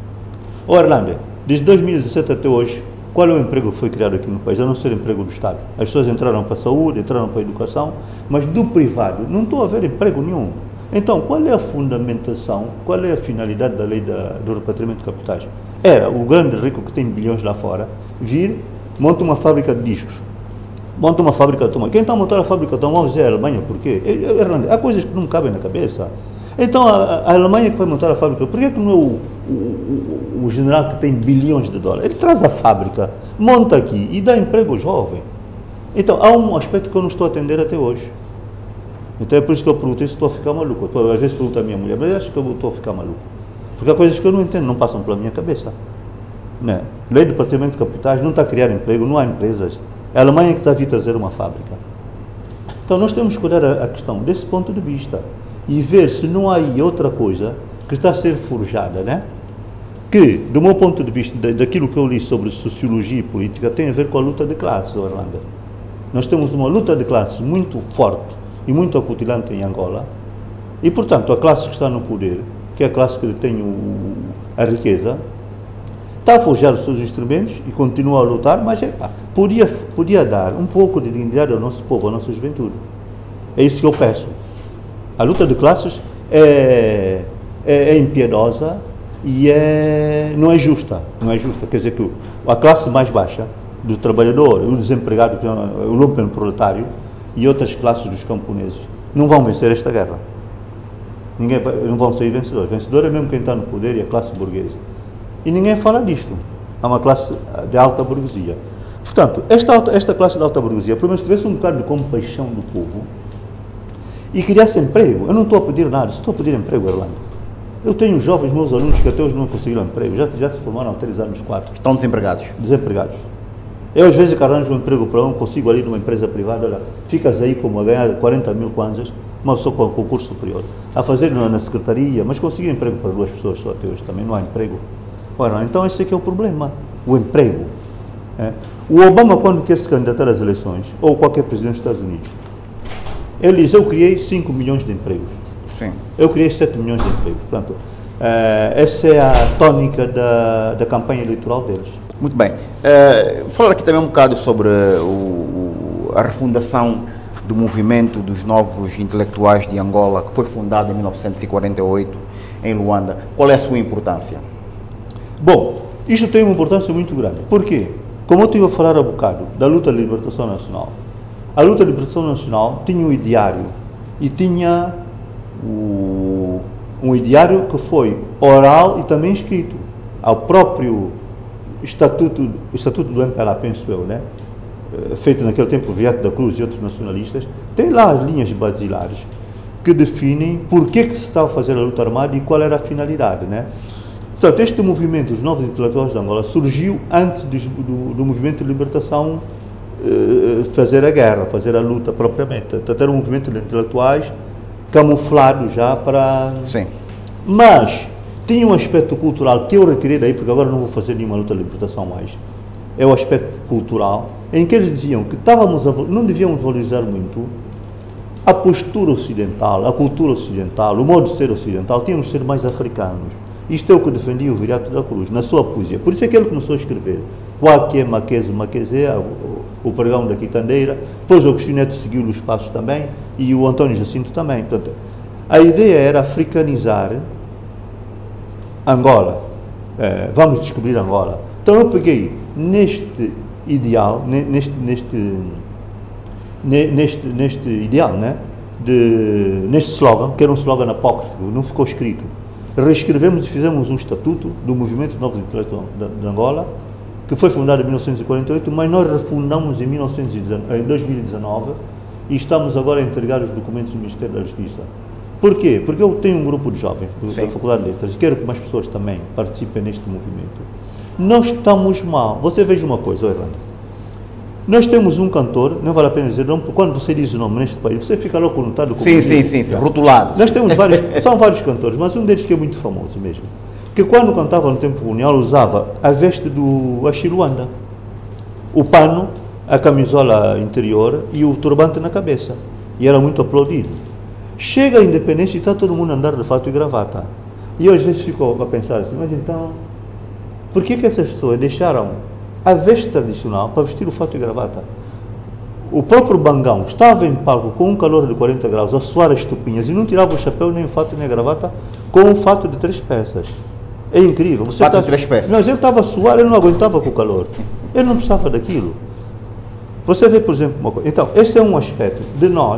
Ô, Orlando, desde dois mil e dezessete até hoje, qual é o emprego que foi criado aqui no país? A não ser emprego do Estado. As pessoas entraram para a saúde, entraram para a educação, mas do privado não estou a ver emprego nenhum. Então, qual é a fundamentação, qual é a finalidade da lei da, do repatriamento de capitais? Era o grande rico que tem bilhões lá fora vir, monta uma fábrica de discos, monta uma fábrica de automóveis. Quem está a montar a fábrica de automóveis é a Alemanha, por quê? Há coisas que não me cabem na cabeça. Então, a, a Alemanha que vai montar a fábrica, por que não é o, o, o general que tem bilhões de dólares? Ele traz a fábrica, monta aqui e dá emprego ao jovem. Então, há um aspecto que eu não estou a atender até hoje. Então, é por isso que eu perguntei se estou a ficar maluco. Eu, às vezes pergunto à minha mulher, mas eu acho que eu estou a ficar maluco. Porque há coisas que eu não entendo, não passam pela minha cabeça. Né? Lei de repatriamento de capitais não está a criar emprego, não há empresas. É a Alemanha que está a vir trazer uma fábrica. Então, nós temos que olhar a, a questão desse ponto de vista e ver se não há aí outra coisa que está a ser forjada, né? Que, do meu ponto de vista, da, daquilo que eu li sobre sociologia e política, tem a ver com a luta de classes, Orlando. Nós temos uma luta de classes muito forte e muito acutilante em Angola e, portanto, a classe que está no poder, que é a classe que tem o, a riqueza, está a forjar os seus instrumentos e continua a lutar, mas é, pá, podia, podia dar um pouco de dignidade ao nosso povo, à nossa juventude. É isso que eu peço. A luta de classes é, é, é impiedosa e é, não é justa. Não é justa. Quer dizer que a classe mais baixa do trabalhador, o desempregado, o lumpen proletário e outras classes dos camponeses não vão vencer esta guerra. Ninguém vai, não vão sair vencedores. Vencedor é mesmo quem está no poder e a classe burguesa. E ninguém fala disto. Há uma classe de alta burguesia. Portanto, esta, alta, esta classe de alta burguesia, pelo menos tivesse um bocado de compaixão do povo e criasse emprego. Eu não estou a pedir nada, estou a pedir emprego, Orlando. Eu tenho jovens, meus alunos, que até hoje não conseguiram emprego, já, já se formaram há três anos, quatro. Estão desempregados? Desempregados. Eu, às vezes, que arranjo um emprego para um, consigo ali numa empresa privada, olha, ficas aí como a ganhar quarenta mil kwanzas, uma pessoa com concurso superior, a fazer na, na secretaria, mas consegui emprego para duas pessoas só até hoje, também não há emprego. Ora, então esse aqui é o problema, o emprego. É. O Obama, quando quer se candidatar às eleições, ou qualquer presidente dos Estados Unidos, ele diz, eu criei cinco milhões de empregos. Sim. Eu criei sete milhões de empregos. Portanto, uh, essa é a tónica da, da campanha eleitoral deles. Muito bem. Uh, falar aqui também um bocado sobre o, o, a refundação do movimento dos novos intelectuais de Angola, que foi fundado em mil novecentos e quarenta e oito, em Luanda. Qual é a sua importância? Bom, isto tem uma importância muito grande. Por quê? Como eu estive a falar há bocado da luta de libertação nacional, a luta de libertação nacional tinha um ideário e tinha o, um ideário que foi oral e também escrito. Ao próprio estatuto, estatuto do M P L A, penso eu, né? Feito naquele tempo por Vieto da Cruz e outros nacionalistas, tem lá as linhas basilares que definem por que, que se estava a fazer a luta armada e qual era a finalidade, né? Portanto, este movimento dos novos intelectuais de Angola surgiu antes do, do, do movimento de libertação eh, fazer a guerra, fazer a luta propriamente. Portanto, era um movimento de intelectuais camuflado já para... Sim. Mas tinha um aspecto cultural que eu retirei daí, porque agora não vou fazer nenhuma luta de libertação mais. É o aspecto cultural, em que eles diziam que estávamos a, não devíamos valorizar muito a postura ocidental, a cultura ocidental, o modo de ser ocidental, tínhamos de ser mais africanos. Isto é o que defendia o Viriato da Cruz, na sua poesia. Por isso é que ele começou a escrever Qualquer Maquese Maquese, o, o pregão da Quitandeira, depois o Agostinho Neto seguiu os passos também, e o António Jacinto também. Portanto, a ideia era africanizar Angola. É, vamos descobrir Angola. Então eu peguei neste ideal, neste, neste, neste, neste ideal, né? De, neste slogan, que era um slogan apócrifo, não ficou escrito. Reescrevemos e fizemos um estatuto do Movimento de Novos Intelectuais de Angola, que foi fundado em mil novecentos e quarenta e oito, mas nós refundamos em, mil novecentos e dezenove, em dois mil e dezenove e estamos agora a entregar os documentos do Ministério da Justiça. Por quê? Porque eu tenho um grupo de jovens da Faculdade de Letras e quero que mais pessoas também participem neste movimento. Nós estamos mal. Você veja uma coisa, Orlando. Nós temos um cantor, não vale a pena dizer, não, porque quando você diz o nome neste país, você fica logo conotado como... Sim, sim, sim, sim, rotulado. Nós temos vários, são vários cantores, mas um deles que é muito famoso mesmo, que quando cantava no tempo colonial usava a veste do Achiluanda, o pano, a camisola interior e o turbante na cabeça, e era muito aplaudido. Chega a independência e está todo mundo a andar de fato e gravata. E eu às vezes fico a pensar assim, mas então, por que que essas pessoas deixaram a veste tradicional para vestir o fato e gravata? O próprio Bangão estava em palco com um calor de quarenta graus, a suar as tupinhas, e não tirava o chapéu, nem o fato, nem a gravata, com um fato de três peças. É incrível. Você fato tá... de três peças? Mas ele estava a suar, ele não aguentava com o calor. Ele não precisava daquilo. Você vê, por exemplo, uma coisa. Então, este é um aspecto de nós.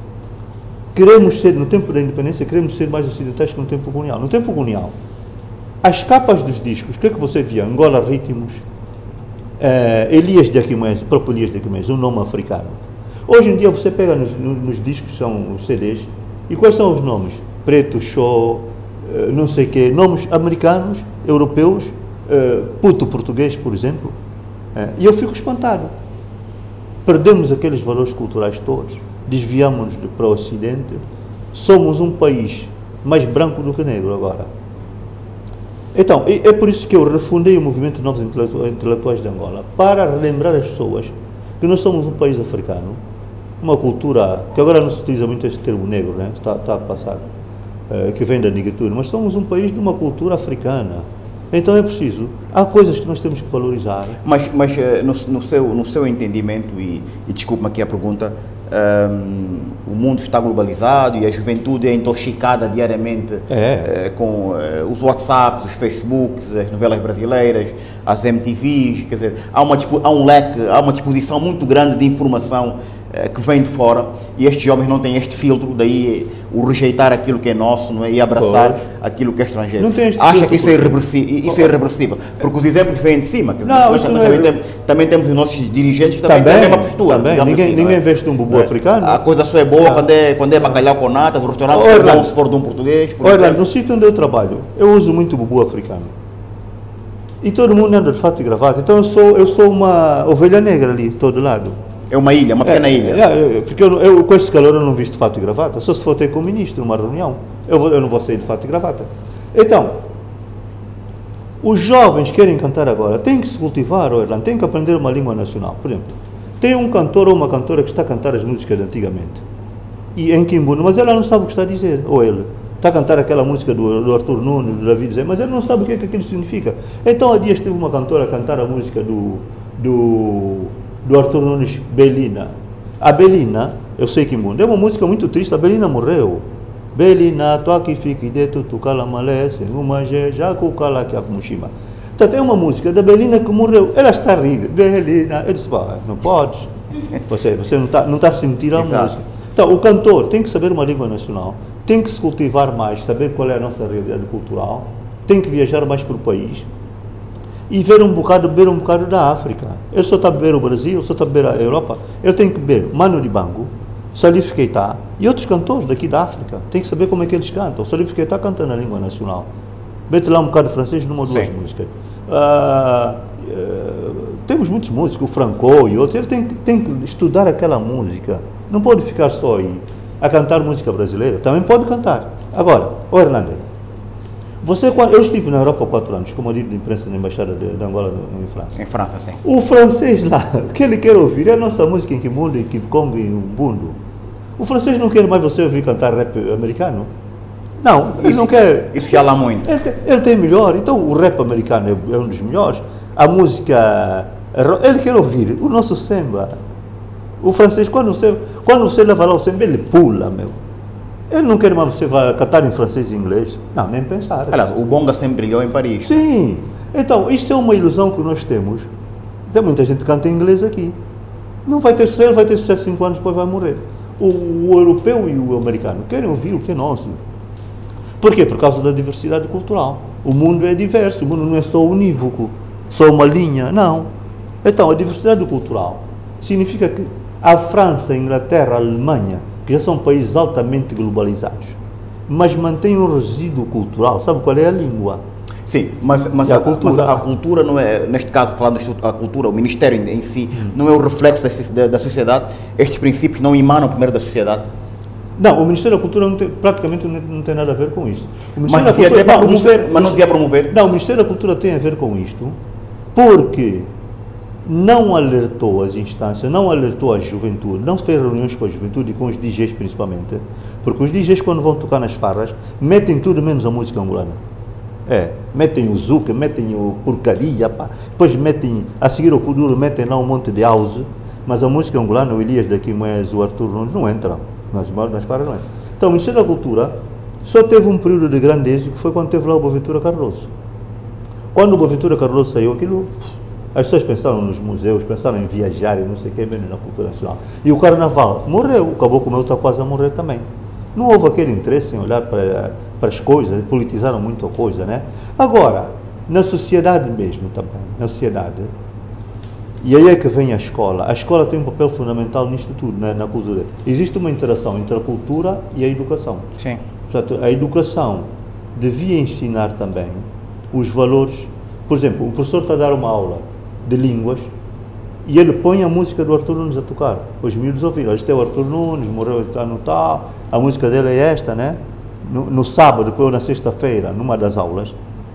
Queremos ser, no tempo da independência, queremos ser mais ocidentais que no tempo colonial. No tempo colonial, as capas dos discos, o que é que você via? Angola Ritmos, Uh, Elias de Aquimés, o próprio Elias de Aquimés, um nome africano. Hoje em dia você pega nos, nos discos, são os C Ds, e quais são os nomes? Preto, show, uh, não sei o quê, nomes americanos, europeus, uh, puto português, por exemplo. Uh, e eu fico espantado. Perdemos aqueles valores culturais todos, desviamos-nos para o Ocidente, somos um país mais branco do que negro agora. Então, é por isso que eu refundei o movimento de Novos Intelectuais de Angola, para relembrar as pessoas que nós somos um país africano, uma cultura, que agora não se utiliza muito este termo negro, né? está, está a passar, é, que vem da negritude, mas somos um país de uma cultura africana. Então é preciso, há coisas que nós temos que valorizar. Mas, mas no, no, seu, no seu entendimento, e, e desculpe-me aqui a pergunta, um, o mundo está globalizado e a juventude é intoxicada diariamente é. uh, com uh, os WhatsApps, os Facebooks, as novelas brasileiras, as M T Vs, quer dizer, há, uma, há um leque, há uma disposição muito grande de informação uh, que vem de fora, e estes jovens não têm este filtro, daí o rejeitar aquilo que é nosso, não é? E abraçar pois. aquilo que é estrangeiro. Acha que isso é, irreversível, isso é irreversível, porque os exemplos vêm de cima. Quer dizer, não, nós também, é... também, também temos os nossos dirigentes que também, também têm a mesma postura. Também. Ninguém, assim, ninguém é? veste um bubu é. africano. A coisa só é boa ah. quando, é, quando é bacalhau com natas, o restaurante for bom se for de um português. Por Olha, no sítio onde eu trabalho, eu uso muito bubu africano. E todo mundo anda de fato e gravata. Então eu sou, eu sou uma ovelha negra ali, todo lado. É uma ilha, uma pequena é, ilha. É, porque eu, eu, com este calor eu não visto de fato e gravata. Só se for ter com o ministro, uma reunião. Eu, vou, eu não vou sair de fato e gravata. Então, os jovens querem cantar agora, têm que se cultivar, ou têm que aprender uma língua nacional. Por exemplo, tem um cantor ou uma cantora que está a cantar as músicas de antigamente. E em Quimbuno, mas ela não sabe o que está a dizer. Ou ele está a cantar aquela música do, do Arthur Nunes, do David Zé, mas ele não sabe o que é que aquilo significa. Então, há dias teve uma cantora a cantar a música do... do do Arthur Nunes, Belina. A Belina, eu sei que mundo, é uma música muito triste, a Belina morreu. Belina, tu aqui fica dentro, tu cala malece, uma já com cala que a Mushima. Então tem uma música da Belina que morreu, ela está a rir, Belina, eu disse, não podes, você, você não está não tá a sentir a Exato. música. Então o cantor tem que saber uma língua nacional, tem que se cultivar mais, saber qual é a nossa realidade cultural, tem que viajar mais para o país, e ver um bocado, beber um bocado da África. Ele só está a beber o Brasil, só está a beber a Europa. Ele tem que beber Manu Dibango, Salif Keita e outros cantores daqui da África. Tem que saber como é que eles cantam. Salif Keita canta na língua nacional. Mete lá um bocado de francês numa ou duas Sim. músicas. Uh, uh, temos muitos músicos, o Franco e outros. Ele tem, tem que estudar aquela música. Não pode ficar só aí a cantar música brasileira. Também pode cantar. Agora, o Hernando, Você, eu estive na Europa há quatro anos, como líder de imprensa na Embaixada de, de Angola em França. Em França, sim. O francês lá, o que ele quer ouvir é a nossa música em Kimundo, em Kipkong e Umbundo. O francês não quer mais você ouvir cantar rap americano. Não, ele isso, não quer. Isso já lá muito. Ele tem, ele tem melhor. Então o rap americano é, é um dos melhores. A música, ele quer ouvir o nosso samba. O francês, quando você, quando você leva lá o samba, ele pula, meu. Ele não quer mais você vai cantar em francês e inglês. Não, nem pensar. Aliás, o bonga sempre brilhou em Paris. Sim. Então, isto é uma ilusão que nós temos. Tem muita gente que canta em inglês aqui. Não vai ter sucesso, vai ter sucesso cinco anos, depois vai morrer. O, o europeu e o americano querem ouvir o que é nosso. Por quê? Por causa da diversidade cultural. O mundo é diverso, o mundo não é só unívoco, só uma linha, não. Então, a diversidade cultural significa que a França, a Inglaterra, a Alemanha, que já são países altamente globalizados, mas mantêm um resíduo cultural. Sabe qual é a língua? Sim, mas, mas, a, a, cultura. mas a cultura não é, neste caso, falando da cultura, o Ministério em si, hum. não é o reflexo da, da sociedade? Estes princípios não emanam primeiro da sociedade? Não, o Ministério da Cultura não tem, praticamente não, não tem nada a ver com isto. O mas devia Cultura, até não, promover, mas não devia promover? Não, o Ministério da Cultura tem a ver com isto porque não alertou as instâncias, não alertou a juventude, não fez reuniões com a juventude e com os D Js principalmente, porque os D Js quando vão tocar nas farras, metem tudo menos a música angolana. É, metem o Zuka, metem o porcaria, pá. Depois metem, a seguir o Kuduro, metem lá um monte de house, mas a música angolana, o Elias daqui, mas o Arthur Nunes, não entram, nas, nas farras não entram. Então o Ministério da Cultura só teve um período de grande êxito, que foi quando teve lá o Boaventura Cardoso. Quando o Boaventura Cardoso saiu, aquilo, as pessoas pensaram nos museus, pensaram em viajar e não sei o que, menos na cultura nacional. E o Carnaval morreu, acabou com o meu está quase a morrer também. Não houve aquele interesse em olhar para, para as coisas, politizaram muito a coisa, né? Agora, na sociedade mesmo também, na sociedade, e aí é que vem a escola. A escola tem um papel fundamental nisto tudo, né, na cultura. Existe uma interação entre a cultura e a educação. Sim. Portanto, a educação devia ensinar também os valores. Por exemplo, o professor está a dar uma aula de línguas e ele põe a música do Arthur Nunes a tocar. Os miúdos ouviram. Este é o Arthur Nunes, morreu no tal, a música dele é esta, né? No, no sábado, depois na sexta-feira, numa das aulas,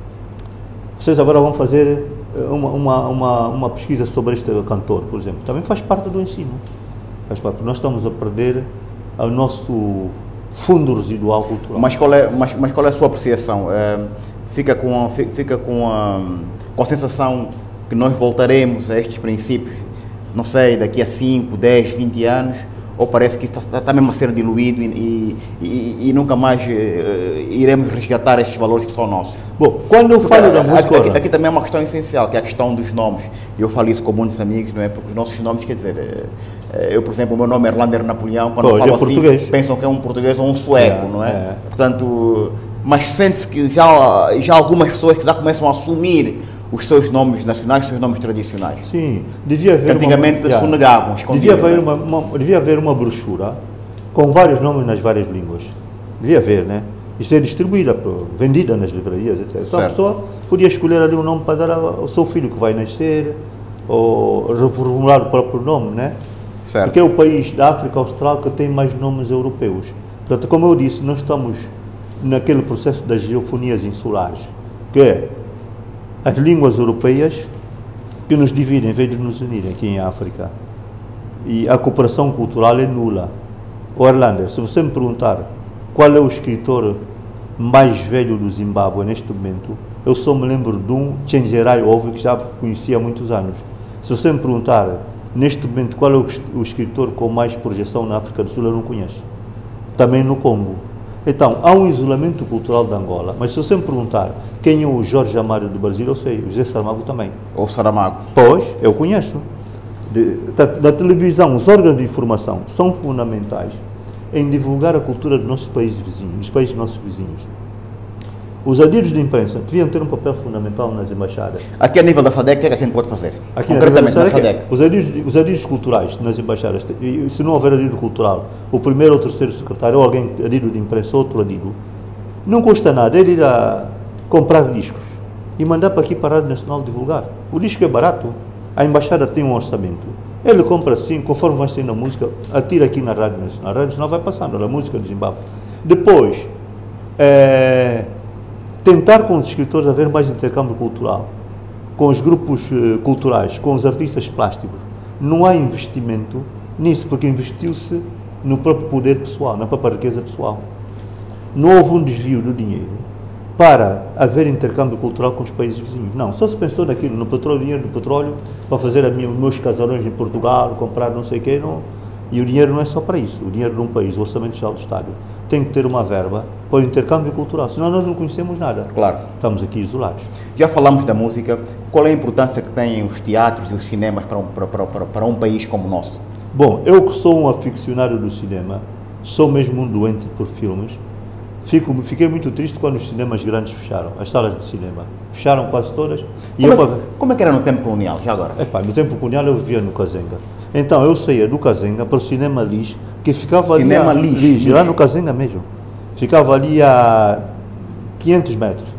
vocês agora vão fazer uma, uma, uma, uma pesquisa sobre este cantor, por exemplo. Também faz parte do ensino. Faz parte. Nós estamos a perder o nosso fundo residual cultural. Mas qual é, mas, mas qual é a sua apreciação? É, fica com, fica com, a, com a sensação que nós voltaremos a estes princípios, não sei, daqui a cinco, dez, vinte anos, ou parece que está, está mesmo a ser diluído e, e, e nunca mais uh, iremos resgatar estes valores que são nossos? Bom, quando eu falo da música... Aqui, aqui também é uma questão essencial, que é a questão dos nomes. Eu falo isso com muitos amigos, não é? Porque os nossos nomes, quer dizer, eu, por exemplo, o meu nome é Erlander Napoleão, quando eu falo é assim, português. Pensam que é um português ou um sueco, é, não é? é? Portanto, mas sente-se que já, já algumas pessoas que já começam a assumir os seus nomes nacionais, os seus nomes tradicionais. Sim, devia haver. Que antigamente uma, sonegavam, devia haver uma, uma, devia haver uma brochura com vários nomes nas várias línguas. Devia haver, né? E ser distribuída, vendida nas livrarias, etcétera. Então a pessoa podia escolher ali um nome para dar ao seu filho que vai nascer, ou reformular o próprio nome, né? Certo. Porque é o país da África Austral que tem mais nomes europeus. Portanto, como eu disse, nós estamos naquele processo das geofonias insulares, que é as línguas europeias que nos dividem, em vez de nos unirem aqui em África. E a cooperação cultural é nula. O Erlander, se você me perguntar qual é o escritor mais velho do Zimbábue neste momento, eu só me lembro de um, Tchengerai Ovi, que já conhecia há muitos anos. Se você me perguntar, neste momento, qual é o, o escritor com mais projeção na África do Sul, eu não conheço. Também no Congo. Então, há um isolamento cultural de Angola, mas se você me perguntar quem é o Jorge Amado do Brasil, eu sei, o José Saramago também. Ou Saramago. Pois, eu conheço. De, da, da televisão, os órgãos de informação são fundamentais em divulgar a cultura dos nossos países vizinhos, dos países dos nossos vizinhos. Os adidos de imprensa deviam ter um papel fundamental nas embaixadas. Aqui a nível da SADEC, o que é que a gente pode fazer? Aqui concretamente na, na SADEC. Os adidos, os adidos culturais nas embaixadas, se não houver adido cultural, o primeiro ou terceiro secretário, ou alguém adido de imprensa, outro adido, não custa nada ele ir a comprar discos e mandar para aqui para a Rádio Nacional divulgar. O disco é barato, a embaixada tem um orçamento. Ele compra assim, conforme vai saindo a música, atira aqui na Rádio Nacional. A Rádio Nacional vai passando, a música do Zimbábue. Depois, é, tentar com os escritores haver mais intercâmbio cultural, com os grupos uh, culturais, com os artistas plásticos. Não há investimento nisso, porque investiu-se no próprio poder pessoal, na própria riqueza pessoal. Não houve um desvio do dinheiro para haver intercâmbio cultural com os países vizinhos. Não, só se pensou naquilo, no petróleo, dinheiro do petróleo, para fazer a minha, os meus casarões em Portugal, comprar não sei o quê, não. E o dinheiro não é só para isso. O dinheiro de um país, o orçamento geral do Estado, tem que ter uma verba para o intercâmbio cultural, senão nós não conhecemos nada. Claro. Estamos aqui isolados. Já falamos da música. Qual é a importância que têm os teatros e os cinemas para um, para, para, para, para um país como o nosso? Bom, eu que sou um aficionado do cinema, sou mesmo um doente por filmes, Fico, fiquei muito triste quando os cinemas grandes fecharam, as salas de cinema. Fecharam quase todas. E como, eu, é, como é que era no tempo colonial, já agora? Epá, no tempo colonial eu vivia no Kazenga. Então eu saía do Kazenga para o Cinema Lis, que ficava cinema ali a, Lis, Lis, lá no Kazenga mesmo. Ficava ali a quinhentos metros.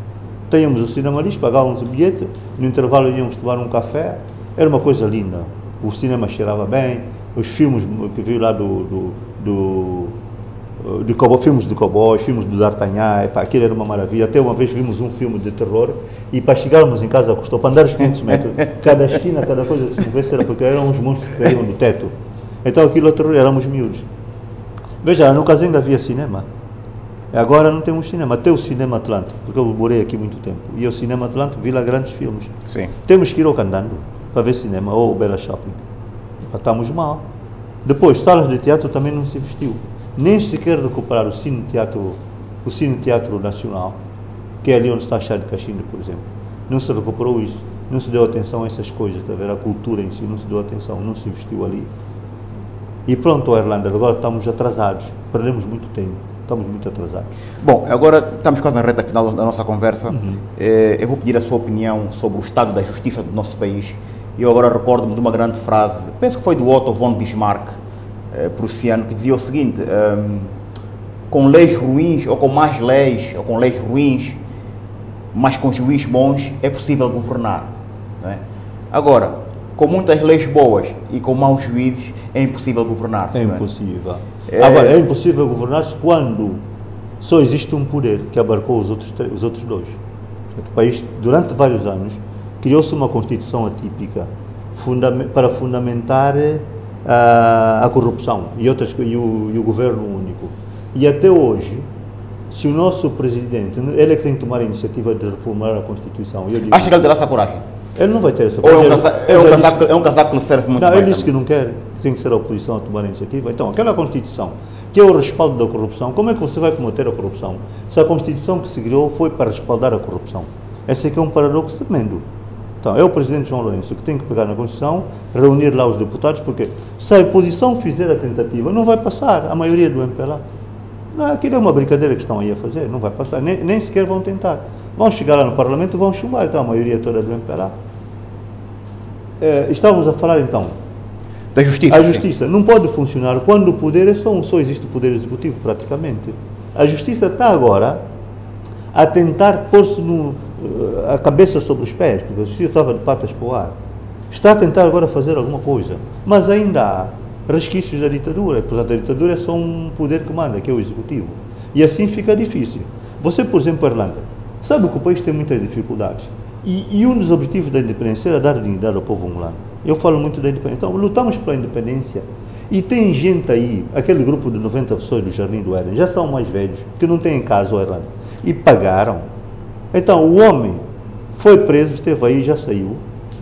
Tínhamos o cinema ali, pagávamos o bilhete, no intervalo íamos tomar um café, era uma coisa linda. O cinema cheirava bem, os filmes que vi lá do, do, do de cowboy, filmes de cowboys, filmes do D'Artagnan, epá, aquilo era uma maravilha. Até uma vez vimos um filme de terror e para chegarmos em casa custou, para andar os quinhentos metros, cada esquina, cada coisa que se movesse era porque eram uns monstros que caíam do teto. Então aquilo é terror, éramos miúdos. Veja, no Cazenga havia cinema. Agora não temos cinema. Até o Cinema Atlântico, porque eu morei aqui muito tempo. E o Cinema Atlântico vi lá grandes filmes. Sim. Temos que ir ao Candando para ver cinema, ou o Bela Shopping. Estamos mal. Depois, salas de teatro também não se investiu. Nem sequer recuperar o Cine Teatro, o Cine Teatro Nacional, que é ali onde está a Chá de Caxinde, por exemplo. Não se recuperou isso. Não se deu atenção a essas coisas, tá ver? A cultura em si não se deu atenção, não se investiu ali. E pronto, Irlanda, agora estamos atrasados. Perdemos muito tempo. Estamos muito atrasados. Bom, agora estamos quase na reta final da nossa conversa. Uhum. Eh, eu vou pedir a sua opinião sobre o estado da justiça do nosso país. E eu agora recordo-me de uma grande frase, penso que foi do Otto von Bismarck, eh, prussiano, que dizia o seguinte, um, com leis ruins, ou com mais leis, ou com leis ruins, mas com juízes bons, é possível governar. Não é? Agora, com muitas leis boas e com maus juízes, é impossível governar-se. É não é? impossível. É... Agora, é impossível governar-se quando só existe um poder que abarcou os outros, os outros dois. O país, durante vários anos, criou-se uma Constituição atípica fundament, para fundamentar a, a corrupção e, outras, e, o, e o governo único. E até hoje, se o nosso presidente, ele é que tem que tomar a iniciativa de reformar a Constituição. Eu digo, Acha que ele terá essa coragem? Ele não vai ter essa Ou é um, ele, casaco, ele é, um já casaco, disse, é um casaco que lhe serve muito não, bem. ele disse que também. não quer, que tem que ser a oposição a tomar a iniciativa. Então, aquela Constituição, que é o respaldo da corrupção, como é que você vai combater a corrupção? Se a Constituição que se criou foi para respaldar a corrupção. Esse aqui é um paradoxo tremendo. Então, é o presidente João Lourenço que tem que pegar na Constituição, reunir lá os deputados, porque se a oposição fizer a tentativa, não vai passar a maioria do M P L A. Não, aquilo é uma brincadeira que estão aí a fazer, não vai passar, nem, nem sequer vão tentar. Vão chegar lá no Parlamento e vão chumbar, então, a maioria toda do M P L A. É, estávamos a falar, então, da justiça. a justiça sim. Não pode funcionar quando o poder é só um, só existe o poder executivo, praticamente. A justiça está agora a tentar pôr-se a cabeça sobre os pés, porque a justiça estava de patas para o ar. Está a tentar agora fazer alguma coisa, mas ainda há resquícios da ditadura, portanto a ditadura é só um poder que manda, que é o executivo. E assim fica difícil. Você, por exemplo, Irlanda, sabe que o país tem muitas dificuldades. E, e um dos objetivos da independência era dar dignidade ao povo angolano. Eu falo muito da independência. Então, lutamos pela independência e tem gente aí, aquele grupo de noventa pessoas do Jardim do Éden, já são mais velhos, que não têm casa ao Irlanda, e pagaram. Então, o homem foi preso, esteve aí, já saiu.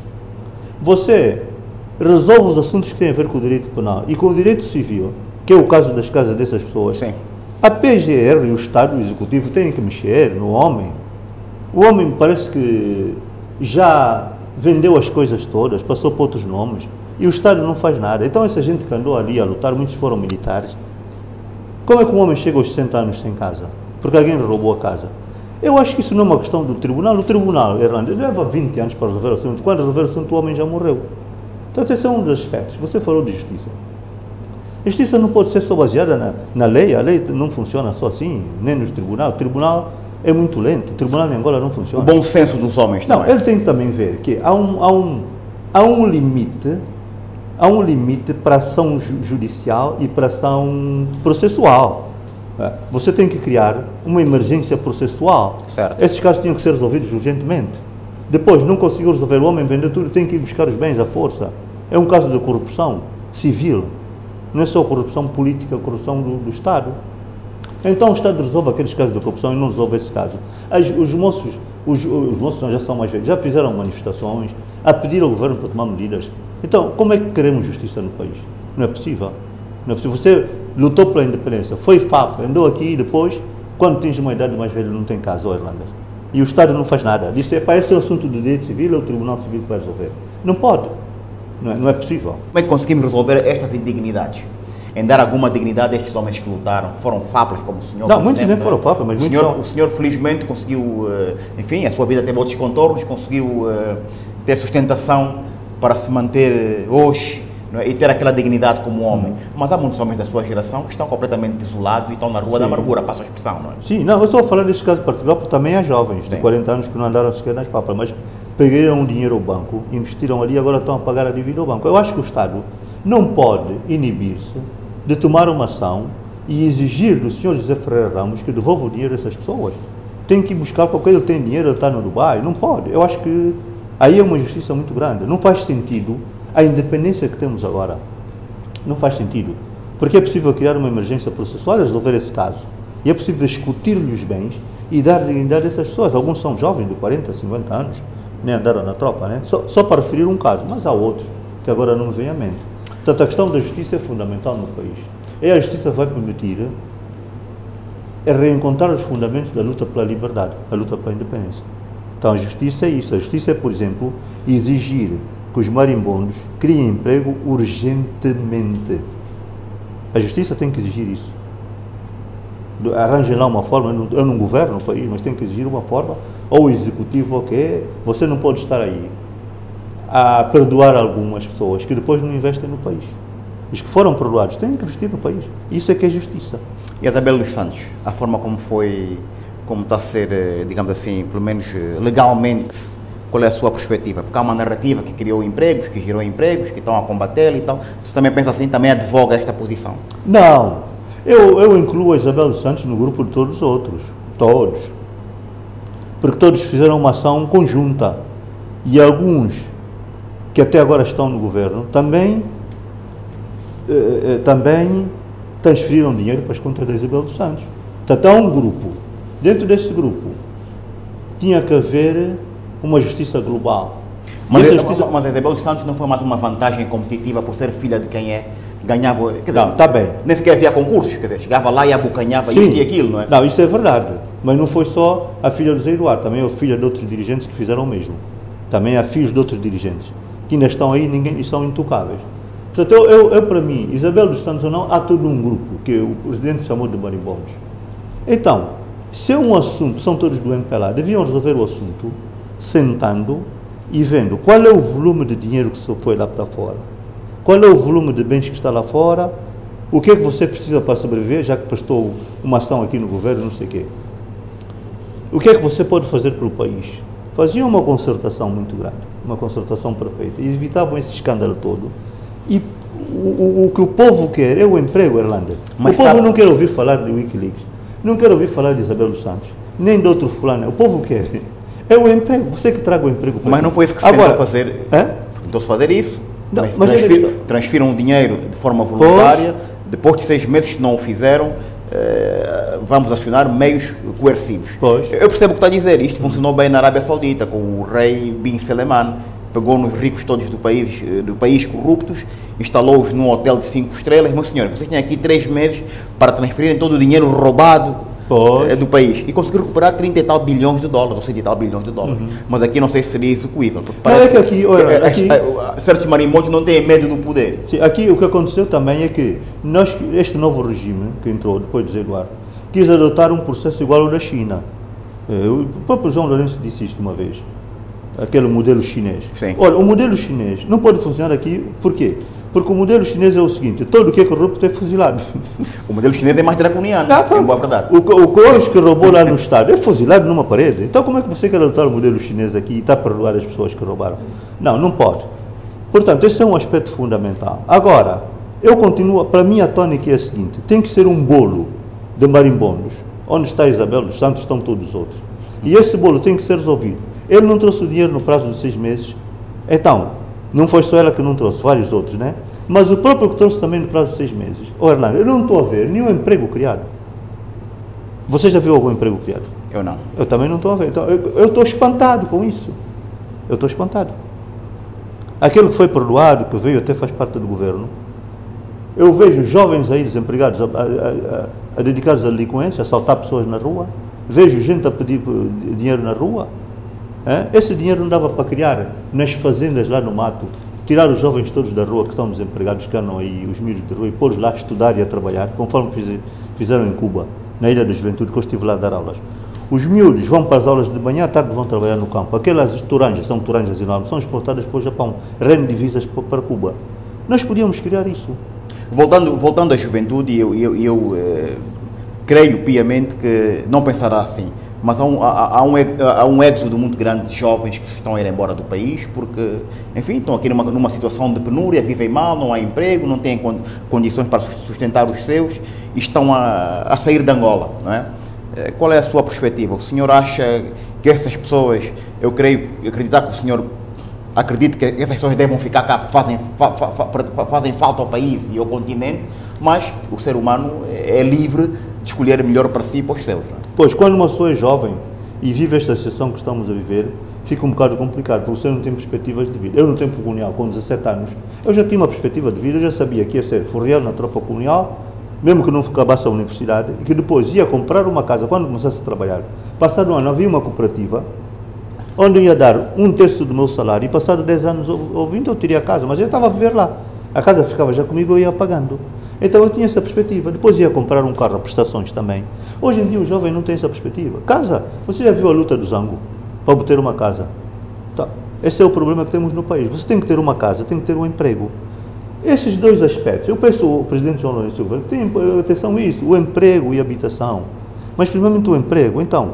Você resolve os assuntos que têm a ver com o direito penal e com o direito civil, que é o caso das casas dessas pessoas. Sim. A P G R e o Estado, o Executivo, têm que mexer no homem. O homem parece que já vendeu as coisas todas, passou por outros nomes, e o Estado não faz nada. Então essa gente que andou ali a lutar, muitos foram militares. Como é que um homem chega aos sessenta anos sem casa? Porque alguém roubou a casa. Eu acho que isso não é uma questão do tribunal. O tribunal irlandês leva vinte anos para resolver o assunto. Quando resolver o assunto, o homem já morreu. Então esse é um dos aspectos. Você falou de justiça. A justiça não pode ser só baseada na, na lei. A lei não funciona só assim, nem nos tribunais. O tribunal é muito lento. O tribunal em Angola não funciona. O bom senso dos homens não, também. Ele tem que também ver que há um, há um, há um limite, há um limite para a ação judicial e para a ação processual. Você tem que criar uma emergência processual. Certo. Esses casos tinham que ser resolvidos urgentemente. Depois, não conseguiu resolver, o homem vendeu tudo, tem que ir buscar os bens à força. É um caso de corrupção civil. Não é só corrupção política, corrupção do, do Estado. Então o Estado resolve aqueles casos de corrupção e não resolve esse caso. As, os moços, os, os moços não, já são mais velhos, já fizeram manifestações a pedir ao governo para tomar medidas. Então, como é que queremos justiça no país? Não é possível. Não é possível. Você lutou pela independência, foi F A P, andou aqui e depois, quando tens uma idade mais velha, não tem casa, ó Irlanda. E o Estado não faz nada. Diz, epá, esse é o assunto do direito civil, é o Tribunal Civil que vai resolver. Não pode. Não é, não é possível. Como é que conseguimos resolver estas indignidades? Em dar alguma dignidade a estes homens que lutaram, foram fapas como o senhor? Não, muitos nem foram fapas, mas o muitos senhor, são. o senhor felizmente conseguiu, enfim, a sua vida teve outros contornos, conseguiu ter sustentação para se manter hoje não é? E ter aquela dignidade como homem. Uhum. Mas há muitos homens da sua geração que estão completamente desolados e estão na rua Sim. da amargura, passa a expressão, não é? Sim, não, eu estou a falar deste caso particular porque também há jovens Sim. de quarenta anos que não andaram sequer nas papas, mas pegaram um dinheiro ao banco, investiram ali e agora estão a pagar a dívida ao banco. Eu acho que o Estado não pode inibir-se de tomar uma ação e exigir do senhor José Ferreira Ramos que devolva o dinheiro a essas pessoas. Tem que ir buscar porque ele tem dinheiro, ele está no Dubai. Não pode. Eu acho que aí é uma injustiça muito grande. Não faz sentido a independência que temos agora. Não faz sentido. Porque é possível criar uma emergência processual e resolver esse caso. E é possível discutir-lhe os bens e dar dignidade a essas pessoas. Alguns são jovens de quarenta, cinquenta anos, nem andaram na tropa, né? Só, só para referir um caso, mas há outros que agora não me vêm à mente. Portanto, a questão da justiça é fundamental no país. E a justiça vai permitir é reencontrar os fundamentos da luta pela liberdade, a luta pela independência. Então, a justiça é isso. A justiça é, por exemplo, exigir que os marimbondos criem emprego urgentemente. A justiça tem que exigir isso. Arranjem lá uma forma, eu não governo o país, mas tem que exigir uma forma, ou o executivo, ok, você não pode estar aí a perdoar algumas pessoas que depois não investem no país. Os que foram perdoados têm que investir no país. Isso é que é justiça. E Isabel dos Santos, a forma como foi, como está a ser, digamos assim, pelo menos legalmente, qual é a sua perspectiva? Porque há uma narrativa que criou empregos, que gerou empregos, que estão a combater e tal. Você também pensa assim, também advoga esta posição? Não. Eu, eu incluo a Isabel dos Santos no grupo de todos os outros. Todos. Porque todos fizeram uma ação conjunta. E alguns que até agora estão no governo também, eh, também transferiram dinheiro para as contas da Isabel dos Santos. Portanto, há um grupo. Dentro desse grupo tinha que haver uma justiça global. Mas, justiça... mas a Isabel dos Santos não foi mais uma vantagem competitiva por ser filha de quem é? Ganhava, quer dizer, não, está bem. Nem sequer havia concursos, quer dizer, chegava lá e abocanhava Sim. isto e aquilo, não é? Não, isso é verdade. Mas não foi só a filha do Zé Eduardo, também a filha de outros dirigentes que fizeram o mesmo. Também há filhos de outros dirigentes que ainda estão aí ninguém, e são intocáveis. Portanto, eu, eu, eu para mim, Isabel dos Santos ou não, há todo um grupo que o presidente chamou de marimbondos. Então, se é um assunto, são todos do M P L A, deviam resolver o assunto sentando e vendo qual é o volume de dinheiro que se foi lá para fora, qual é o volume de bens que está lá fora, o que é que você precisa para sobreviver, já que prestou uma ação aqui no governo, não sei o quê. O que é que você pode fazer pelo país? Faziam uma concertação muito grande, uma concertação perfeita, e evitavam esse escândalo todo. E o, o, o que o povo quer é o emprego, Irlanda. Mas o povo sabe... não quer ouvir falar de Wikileaks, não quer ouvir falar de Isabel dos Santos, nem de outro fulano. O povo quer é o emprego, você que traga o emprego para Mas não foi isso que se Agora, tentou fazer. É? Tentou-se fazer isso. Não, Transfir, transfiram o dinheiro de forma voluntária, pois. Depois de seis meses, se não o fizeram, eh, vamos acionar meios coercivos. Pois. Eu percebo o que está a dizer, isto funcionou bem na Arábia Saudita, com o rei Bin Salman, pegou nos ricos todos do país, do país corruptos, instalou-os num hotel de cinco estrelas. Meu senhor, vocês têm aqui três meses para transferirem todo o dinheiro roubado eh, do país e conseguir recuperar trinta e tal bilhões de dólares, ou cento e tal bilhões de dólares. Uhum. Mas aqui não sei se seria execuível, porque parece não, é que aqui, olha, aqui, que certos marimbondos não têm medo do poder. Sim, aqui o que aconteceu também é que nós, este novo regime que entrou depois de Zé Eduardo, quis adotar um processo igual ao da China. O próprio João Lourenço disse isto uma vez. Aquele modelo chinês. Sim. Olha, o modelo chinês não pode funcionar aqui, por quê? Porque o modelo chinês é o seguinte, todo o que é corrupto é fuzilado. O modelo chinês é mais draconiano, ah, em boa verdade. O, o Coros que roubou lá no Estado é fuzilado numa parede. Então como é que você quer adotar o modelo chinês aqui e está a perdoar as pessoas que roubaram? Não, não pode. Portanto, esse é um aspecto fundamental. Agora, eu continuo, para mim a tónica é a seguinte, tem que ser um bolo de marimbondos, onde está Isabel dos Santos, estão todos os outros. E esse bolo tem que ser resolvido. Ele não trouxe o dinheiro no prazo de seis meses, então, não foi só ela que não trouxe, vários outros, né? Mas o próprio que trouxe também no prazo de seis meses. Ô, Orlando, eu não estou a ver nenhum emprego criado. Você já viu algum emprego criado? Eu não. Eu também não estou a ver. Então, eu estou espantado com isso. Eu estou espantado. Aquele que foi perdoado, que veio até faz parte do governo, eu vejo jovens aí desempregados a, a, a, a dedicar-se à delinquência, a assaltar pessoas na rua, vejo gente a pedir dinheiro na rua. É? Esse dinheiro não dava para criar nas fazendas lá no mato, tirar os jovens todos da rua que estão desempregados, que andam aí, os miúdos de rua, e pôr-os lá a estudar e a trabalhar, conforme fiz, fizeram em Cuba, na Ilha da Juventude, que eu estive lá a dar aulas. Os miúdos vão para as aulas de manhã, à tarde vão trabalhar no campo. Aquelas toranjas, são toranjas enormes, são exportadas para o Japão, rendem divisas para Cuba. Nós podíamos criar isso. Voltando, voltando à juventude, eu, eu, eu eh, creio piamente que não pensará assim, mas há um, há, há, um, há um êxodo muito grande de jovens que estão a ir embora do país porque, enfim, estão aqui numa, numa situação de penúria, vivem mal, não há emprego, não têm condições para sustentar os seus e estão a, a sair de Angola, não é? Qual é a sua perspectiva? O senhor acha que essas pessoas, eu creio, acreditar que o senhor acredito que essas pessoas devem ficar cá porque fazem, fa, fa, fa, fazem falta ao país e ao continente, mas o ser humano é livre de escolher melhor para si e para os seus. Não é? Pois, quando uma pessoa é jovem e vive esta situação que estamos a viver, fica um bocado complicado, porque você não tem perspectivas de vida. Eu no tempo colonial, com dezassete anos, eu já tinha uma perspectiva de vida, eu já sabia que ia ser forreiro na tropa colonial, mesmo que não acabasse a universidade, e que depois ia comprar uma casa quando começasse a trabalhar. Passado um ano havia uma cooperativa, onde eu ia dar um terço do meu salário, e passado dez anos ou vinte eu teria a casa, mas eu estava a viver lá. A casa ficava já comigo, eu ia pagando. Então eu tinha essa perspectiva. Depois ia comprar um carro a prestações também. Hoje em dia o jovem não tem essa perspectiva. Casa, você já viu a luta do Zango para obter uma casa? Tá. Esse é o problema que temos no país. Você tem que ter uma casa, tem que ter um emprego. Esses dois aspectos, eu penso, o presidente João Lourenço Silva, tem atenção a isso, o emprego e a habitação. Mas primeiramente o emprego. Então,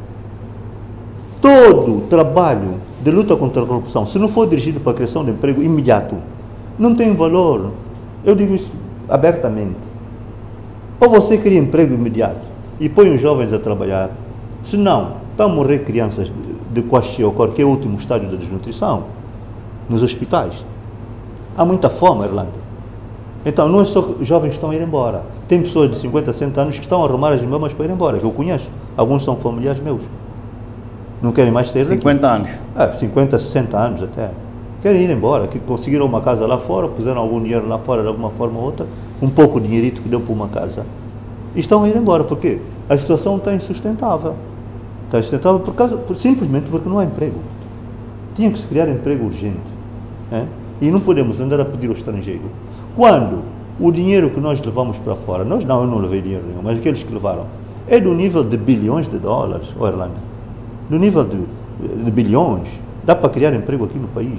todo trabalho de luta contra a corrupção, se não for dirigido para a criação de emprego imediato, não tem valor. Eu digo isso abertamente. Ou você cria emprego imediato e põe os jovens a trabalhar, se não, estão a morrer crianças de kwashiorkor, que é o último estádio da desnutrição, nos hospitais. Há muita fome, Irlanda. Então, não é só que os jovens estão a ir embora. Tem pessoas de cinquenta, sessenta anos que estão a arrumar as mamas para ir embora, que eu conheço. Alguns são familiares meus. Não querem mais sair daqui. cinquenta anos? É, cinquenta, sessenta anos até. Querem ir embora, que conseguiram uma casa lá fora, puseram algum dinheiro lá fora de alguma forma ou outra, um pouco de dinheirito que deu para uma casa. E estão a ir embora. Por quê? A situação está insustentável. Está insustentável por causa, por, simplesmente porque não há emprego. Tinha que se criar emprego urgente. É? E não podemos andar a pedir ao estrangeiro. Quando o dinheiro que nós levamos para fora, nós não, eu não levei dinheiro nenhum, mas aqueles que levaram, é do nível de bilhões de dólares, oh Irlanda, do nível de, de bilhões, dá para criar emprego aqui no país.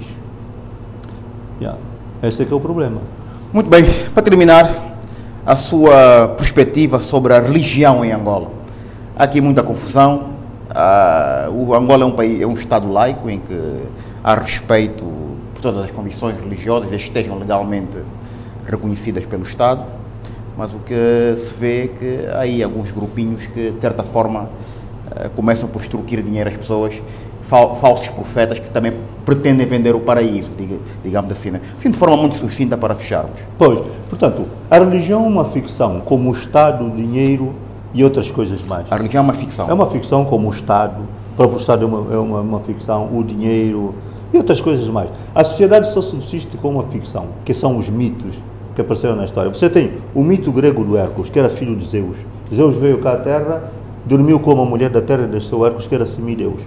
Yeah. Esse é que é o problema. Muito bem, para terminar, a sua perspectiva sobre a religião em Angola. Há aqui muita confusão. Ah, o Angola é um país, é um estado laico em que há respeito por todas as convicções religiosas, desde que estejam legalmente reconhecidas pelo Estado, mas o que se vê é que há aí alguns grupinhos que, de certa forma, começam por extorquir dinheiro às pessoas, falsos profetas que também pretendem vender o paraíso, digamos assim, né? Assim, de forma muito sucinta para fecharmos. Pois, portanto, a religião é uma ficção, como o Estado, o dinheiro e outras coisas mais. A religião é uma ficção? É uma ficção como o Estado, o próprio Estado é uma, é uma, uma ficção, o dinheiro e outras coisas mais. A sociedade só subsiste com uma ficção, que são os mitos que apareceram na história. Você tem o mito grego do Hércules, que era filho de Zeus. Zeus veio cá à Terra, dormiu com uma mulher da Terra e desceu Hércules, que era semideus.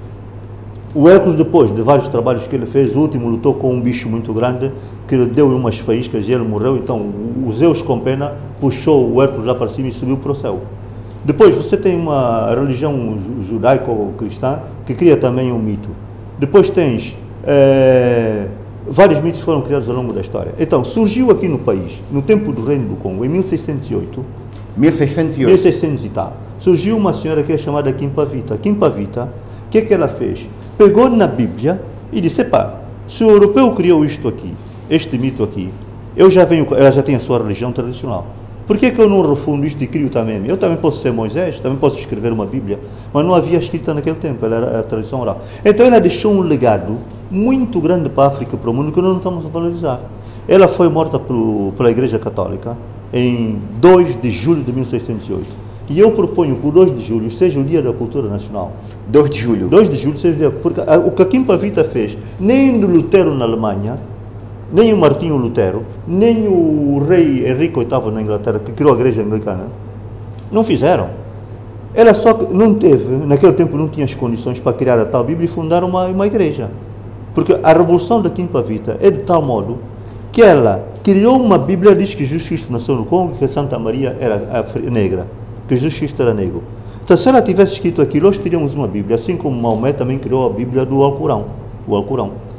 O Hércules, depois de vários trabalhos que ele fez, o último lutou com um bicho muito grande, que lhe deu umas faíscas e ele morreu. Então o Zeus, com pena, puxou o Hércules lá para cima e subiu para o céu. Depois você tem uma religião judaico-cristã que cria também um mito. Depois tens é, vários mitos que foram criados ao longo da história. Então, surgiu aqui no país, no tempo do Reino do Congo, em mil seiscentos e oito, mil seiscentos e oito? mil e seiscentos e tal, surgiu uma senhora que é chamada Kimpavita. Kimpavita, o que é que ela fez? Pegou na Bíblia e disse, epá, se o europeu criou isto aqui, este mito aqui, eu já venho, ela já tem a sua religião tradicional. Por que é que eu não refundo isto e crio também? Eu também posso ser Moisés, também posso escrever uma Bíblia, mas não havia escrita naquele tempo, ela era a tradição oral. Então ela deixou um legado muito grande para a África e para o mundo que nós não estamos a valorizar. Ela foi morta por, pela Igreja Católica em dois de julho de mil seiscentos e oito. E eu proponho que o dois de julho seja o Dia da Cultura Nacional. dois de julho? dois de julho seja o dia, porque o que a Kimpavita fez, nem do Lutero na Alemanha, nem o Martinho Lutero, nem o rei Henrique oitavo na Inglaterra, que criou a Igreja Anglicana, não fizeram. Ela só não teve, naquele tempo não tinha as condições para criar a tal Bíblia e fundar uma, uma igreja. Porque a revolução da Kimpavita é de tal modo que ela criou uma Bíblia, diz que Jesus Cristo nasceu no Congo, que Santa Maria era negra, que Jesus Cristo era negro. Então, se ela tivesse escrito aquilo, nós teríamos uma Bíblia, assim como Maomé também criou a Bíblia do Alcorão, o Alcorão.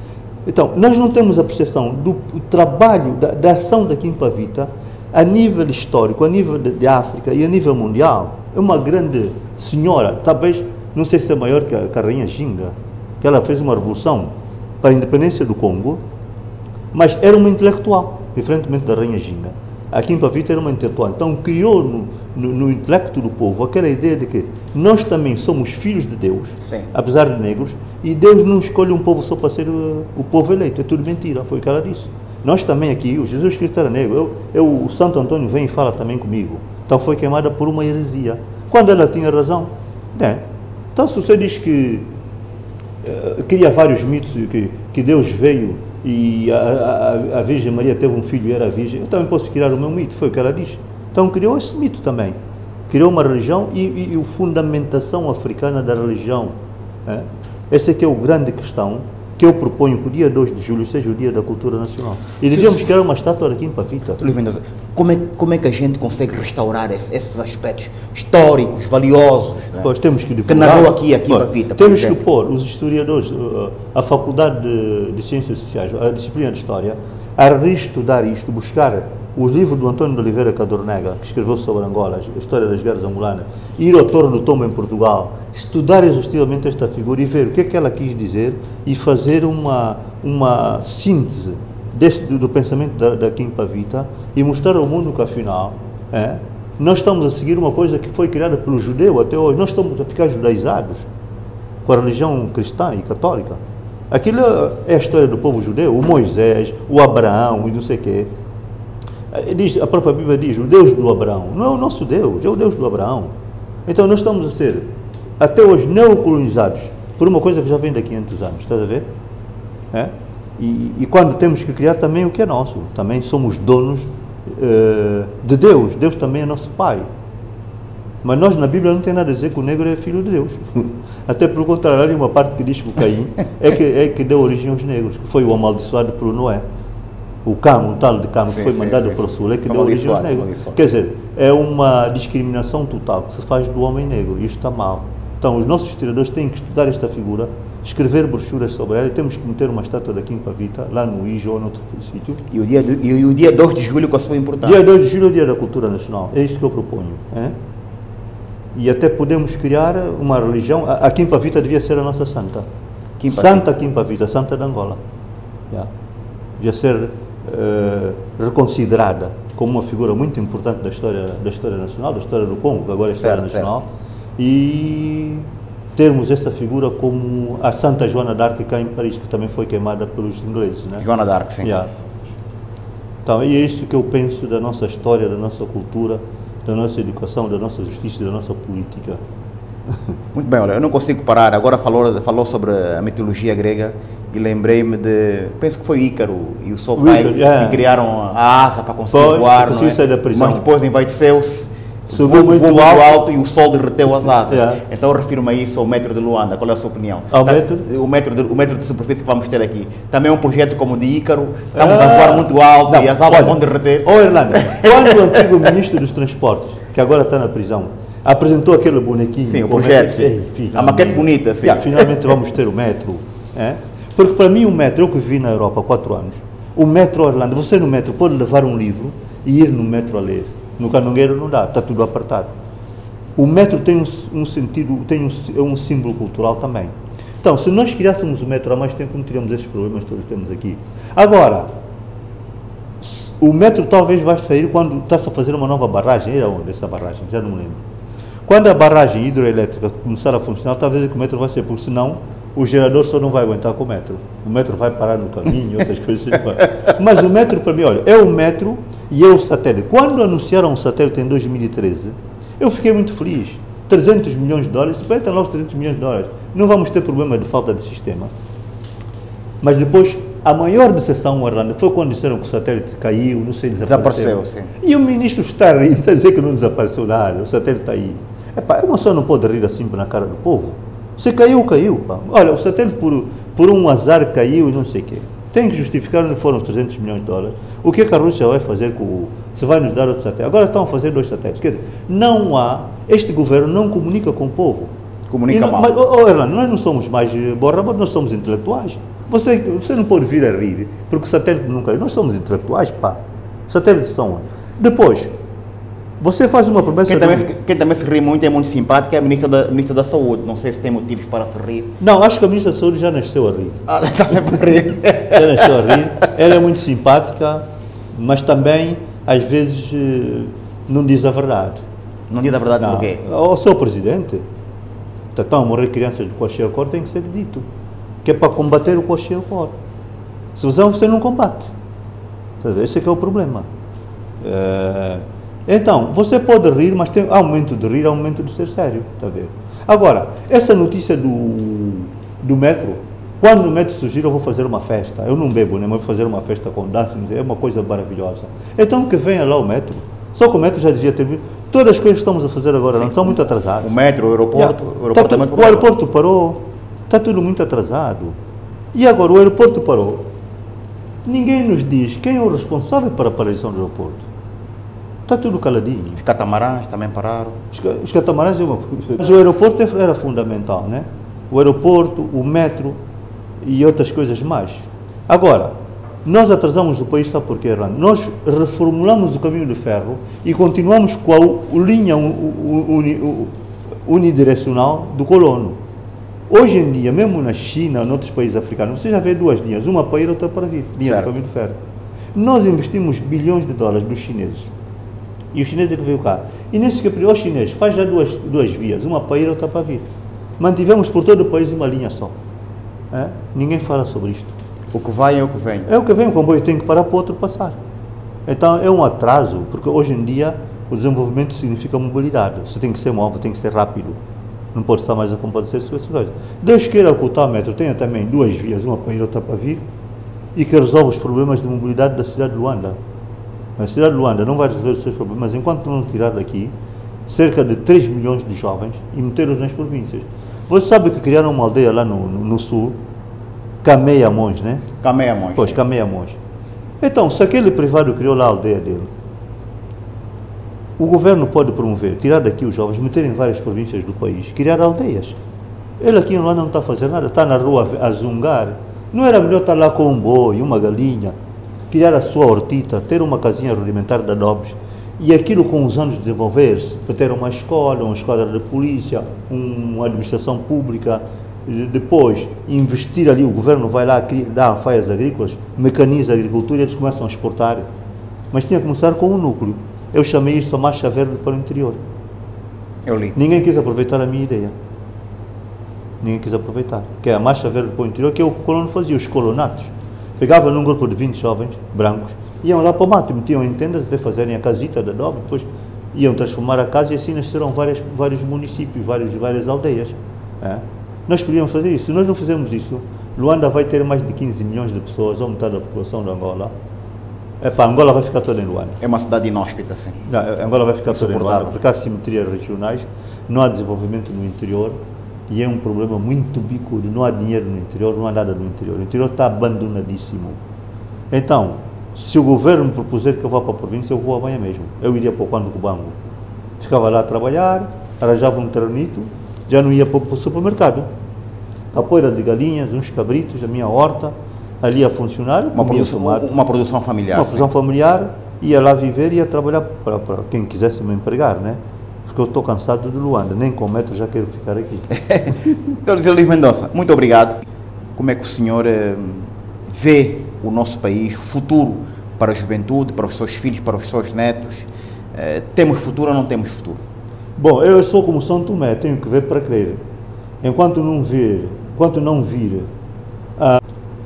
Então, nós não temos a percepção do trabalho, da, da ação da Kim Pavita a nível histórico, a nível de, de África e a nível mundial. É uma grande senhora, talvez, não sei se é maior que a, que a Rainha Ginga, que ela fez uma revolução para a independência do Congo, mas era uma intelectual, diferentemente da Rainha Ginga. A Kim Pavita era uma intelectual, então criou no, no, no intelecto do povo aquela ideia de que nós também somos filhos de Deus, Sim. apesar de negros, e Deus não escolhe um povo só para ser o, o povo eleito, é tudo mentira, foi o que ela disse. Nós também aqui, o Jesus Cristo era negro, eu, eu, o Santo Antônio vem e fala também comigo, então foi queimada por uma heresia, quando ela tinha razão, né? Então se você diz que uh, cria vários mitos, que, que Deus veio e a, a, a Virgem Maria teve um filho e era virgem, eu também posso criar o meu mito, foi o que ela diz. Então criou esse mito também, criou uma religião e, e, e a fundamentação africana da religião, né? Essa é que é a grande questão que eu proponho que o dia dois de julho seja o dia da cultura nacional. E devíamos criar uma estátua aqui em Pavita. Luís Mendoza, como é, como é que a gente consegue restaurar esse, esses aspectos históricos, valiosos, né? Pois temos que que narrou aqui, aqui em Pavita, temos que pôr os historiadores, a Faculdade de, de Ciências Sociais, a disciplina de História, a reestudar isto, buscar os livros do António de Oliveira Cadornega, que escreveu sobre Angola, a história das guerras angolanas, ir ao Torre do Tombo em Portugal, estudar exaustivamente esta figura e ver o que é que ela quis dizer e fazer uma, uma síntese deste, do, do pensamento da, da Kim Pavita e mostrar ao mundo que, afinal, é, nós estamos a seguir uma coisa que foi criada pelo judeu até hoje. Nós estamos a ficar judaizados com a religião cristã e católica. Aquilo é a história do povo judeu, o Moisés, o Abraão e não sei o quê. Diz, a própria Bíblia diz, o Deus do Abraão. Não é o nosso Deus, é o Deus do Abraão. Então nós estamos a ser, até hoje, neocolonizados por uma coisa que já vem de quinhentos anos, estás a ver? É? E, e quando temos que criar também o que é nosso, também somos donos uh, de Deus, Deus também é nosso Pai. Mas nós na Bíblia não tem nada a dizer que o negro é filho de Deus. Até pelo contrário, uma parte que diz que o Caim é que, é que deu origem aos negros, que foi o amaldiçoado por Noé. O Camo, o tal de Camo, que foi sim, mandado sim, para o sul, é que deu origem aos negros. Quer dizer, é uma discriminação total que se faz do homem negro, e isto está mal. Então, os nossos historiadores têm que estudar esta figura, escrever brochuras sobre ela, e temos que meter uma estátua da Kim Pavita, lá no I J ou noutro sítio. E o dia, do, e o dia dois de julho, qual a sua importância? Dia dois de julho é o dia da cultura nacional, é isso que eu proponho. É? E até podemos criar uma religião, a, a Kim Pavita devia ser a nossa santa. Kim Santa Kim Pavita, santa de Angola. Yeah. Devia ser Uh, reconsiderada como uma figura muito importante da história, da história nacional, da história do Congo, que agora é história certo, nacional, certo. E termos essa figura como a Santa Joana d'Arc cá em Paris, que também foi queimada pelos ingleses, né? Joana d'Arc, sim. Yeah. Então, é isso que eu penso da nossa história, da nossa cultura, da nossa educação, da nossa justiça, da nossa política. Muito bem, olha, eu não consigo parar. Agora falou, falou sobre a mitologia grega e lembrei-me de, penso que foi Ícaro e o seu pai yeah. que criaram a asa para conseguir pois, voar, não é? Da prisão. Mas depois envaideceu-se, voou muito, muito alto. alto e o sol derreteu as asas. Yeah. Então eu refiro-me a isso ao metro de Luanda. Qual é a sua opinião? Ao tá, metro? O metro, de, o metro de superfície que vamos ter aqui. Também é um projeto como o de Ícaro, estamos ah, a voar muito alto não, e as asas vão derreter. Ô Orlando, quando o antigo ministro dos Transportes, que agora está na prisão, apresentou aquele bonequinho. Sim, o projeto, sim. Ei, a maquete bonita, sim. Yeah, finalmente vamos ter o metro. É? Porque para mim o metro, eu que vivi na Europa há quatro anos, o metro Orlando, você no metro pode levar um livro e ir no metro a ler. No Canongueiro não dá, está tudo apertado. O metro tem um, um sentido, tem um, um símbolo cultural também. Então, se nós criássemos o metro há mais tempo, não teríamos esses problemas que todos temos aqui. Agora, o metro talvez vai sair quando está-se a fazer uma nova barragem. Era onde essa barragem? Já não me lembro. Quando a barragem hidroelétrica começar a funcionar, talvez o metro vai ser, porque senão o gerador só não vai aguentar com o metro. O metro vai parar no caminho e outras coisas. Mas o metro, para mim, olha, é o metro e é o satélite. Quando anunciaram o satélite em dois mil e treze, eu fiquei muito feliz. trezentos milhões de dólares, até logo trezentos milhões de dólares. Não vamos ter problema de falta de sistema. Mas depois, a maior decepção, Orlando, foi quando disseram que o satélite caiu, não sei, desapareceu. Desapareceu, sim. E o ministro está a rir, está a dizer que não desapareceu nada, o satélite está aí. Epá, uma só não pode rir assim na cara do povo. Se caiu, caiu. Pá. Olha, o satélite por, por um azar caiu e não sei o quê. Tem que justificar onde foram os trezentos milhões de dólares. O que, é que a Rússia vai fazer com o... Se vai nos dar outro satélite. Agora estão a fazer dois satélites. Quer dizer, não há... Este governo não comunica com o povo. Comunica não, mal. Mas, oh, oh, Hernando, nós não somos mais borra-bota, nós somos intelectuais. Você, você não pode vir a rir, porque o satélite nunca... Nós somos intelectuais, pá. Satélites estão onde? Depois, você faz uma promessa... Quem também, de... quem também se ri muito, é muito simpática, é a ministra da, ministra da Saúde. Não sei se tem motivos para se rir. Não, acho que a ministra da Saúde já nasceu a rir. Ah, está sempre a rir. Já nasceu a rir. Ela é muito simpática, mas também, às vezes, não diz a verdade. Não diz a verdade por quê? O seu presidente, estão a morrer crianças de Kwashiorkor, tem que ser dito. Que é para combater o Kwashiorkor. Se você, você não combate. Esse é que é o problema. É... Então, você pode rir, mas tem, há um momento de rir, há um momento de ser sério. Está a ver? Agora, essa notícia do, do metro, quando o metro surgir, eu vou fazer uma festa. Eu não bebo, né? Mas vou fazer uma festa com dança, é uma coisa maravilhosa. Então, que venha lá o metro. Só que o metro já devia ter vindo. Todas as coisas que estamos a fazer agora não estão muito atrasadas. O metro, o aeroporto, yeah. o aeroporto tá também O aeroporto parou. Está tudo muito atrasado. E agora o aeroporto parou. Ninguém nos diz quem é o responsável para a paralisação do aeroporto. Está tudo caladinho. Os catamarãs também pararam. Os, os catamarãs é uma coisa. Mas o aeroporto era fundamental, né? O aeroporto, o metro e outras coisas mais. Agora, nós atrasamos o país, sabe porquê, Hernando? Nós reformulamos o caminho de ferro e continuamos com a, a linha uni, unidirecional do colono. Hoje em dia, mesmo na China ou em outros países africanos, você já vê duas linhas, uma para ir e outra para vir, linha do caminho de ferro. Nós investimos bilhões de dólares dos chineses. E os chineses é que veio cá. E nesse período, o chinês faz já duas, duas vias, uma para ir e outra para vir. Mantivemos por todo o país uma linha só. É? Ninguém fala sobre isto. O que vai é o que vem. É o que vem, o comboio tem que parar para o outro passar. Então é um atraso, porque hoje em dia o desenvolvimento significa mobilidade. Você tem que ser móvel, tem que ser rápido. Não pode estar mais a compadecer-se com essas coisas. Deus queira que o tal metro tenha também duas vias, uma para ir e outra para vir, e que resolva os problemas de mobilidade da cidade de Luanda. A cidade de Luanda não vai resolver os seus problemas enquanto não tirar daqui cerca de três milhões de jovens e metê-los nas províncias. Você sabe que criaram uma aldeia lá no, no, no sul, Cameia-Monge, né? Cameia-Monge. Pois, Cameia-Monge. Então, se aquele privado criou lá a aldeia dele, o governo pode promover, tirar daqui os jovens, meter em várias províncias do país, criar aldeias. Ele aqui em Luanda não está a fazer nada, está na rua a zungar. Não era melhor estar lá com um boi, uma galinha, criar a sua hortita, ter uma casinha rudimentar de adobos e aquilo com os anos desenvolver-se, para ter uma escola, uma escola de polícia, uma administração pública, depois investir ali, o governo vai lá, dá faias agrícolas, mecaniza a agricultura e eles começam a exportar. Mas tinha que começar com um núcleo. Eu chamei isso a marcha verde para o interior. Eu li. Ninguém quis aproveitar a minha ideia. Ninguém quis aproveitar. Que é a marcha verde para o interior, que é o que o colono fazia, os colonatos. Pegavam num grupo de vinte jovens brancos, iam lá para o mato, metiam em tendas até fazerem a casita de adobe, depois iam transformar a casa e assim nasceram várias, vários municípios, várias, várias aldeias. É? Nós podíamos fazer isso. Se nós não fizermos isso, Luanda vai ter mais de quinze milhões de pessoas, ou metade da população de Angola. É pá, Angola vai ficar toda em Luanda. É uma cidade inóspita, sim. Não, Angola vai ficar toda em Luanda, porque há assimetrias regionais, não há desenvolvimento no interior e é um problema muito bicudo. Não há dinheiro no interior, não há nada no interior. O interior está abandonadíssimo. Então, se o governo me propuser que eu vá para a província, eu vou amanhã mesmo. Eu iria para o Quando-Cubango. Ficava lá a trabalhar, arranjava um terrenito, já não ia para o supermercado. A poeira de galinhas, uns cabritos, a minha horta, ali a funcionar. Uma produção, uma produção familiar. Uma produção familiar, ia lá viver e ia trabalhar para, para quem quisesse me empregar, né? Porque eu estou cansado de Luanda, nem com metro já quero ficar aqui. doutor Luís Mendonça, muito obrigado. Como é que o senhor eh, vê o nosso país, futuro para a juventude, para os seus filhos, para os seus netos? Eh, temos futuro ou não temos futuro? Bom, eu sou como São Tomé, tenho que ver para crer. Enquanto não vir, enquanto não vir ah,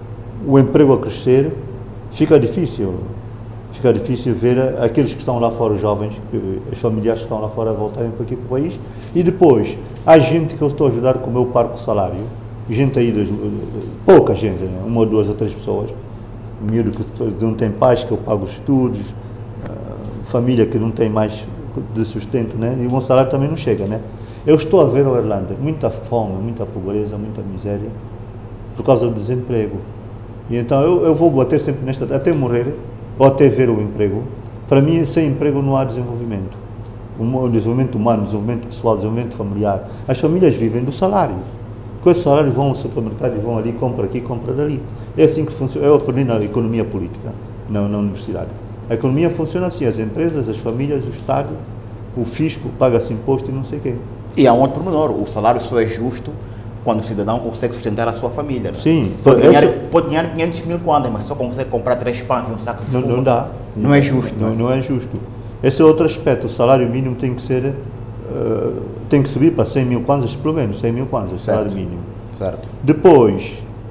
o emprego a crescer, fica difícil. Fica difícil ver aqueles que estão lá fora, os jovens, que, os familiares que estão lá fora voltarem para aqui para o país. E depois, há gente que eu estou a ajudar com o meu parco salário. Gente aí, pouca gente, né? Uma, duas ou três pessoas. Miúdo que não tem pais, que eu pago os estudos. Família que não tem mais de sustento, né? E o meu salário também não chega, né? Eu estou a ver a Irlanda muita fome, muita pobreza, muita miséria, por causa do desemprego. E então eu, eu vou bater sempre nesta, até morrer, ou até ver o emprego. Para mim, sem emprego não há desenvolvimento. o desenvolvimento humano, o desenvolvimento pessoal, o desenvolvimento familiar. As famílias vivem do salário. Com esse salário vão ao supermercado e vão ali, compra aqui, compra dali. É assim que funciona. Eu aprendi na economia política, na, na universidade. A economia funciona assim, as empresas, as famílias, o Estado, o fisco, paga-se imposto e não sei o quê. E há um outro pormenor, o salário só é justo quando o cidadão consegue sustentar a sua família. Né? Sim. Pode ganhar, sou... pode ganhar quinhentos mil quantas, mas só consegue comprar três pães e um saco de não, fumo. Não dá. Não é justo. Não, não é justo. Esse é outro aspecto. O salário mínimo tem que ser, uh, tem que subir para cem mil kwanzas, pelo menos cem mil kwanzas, salário mínimo. Certo. Depois,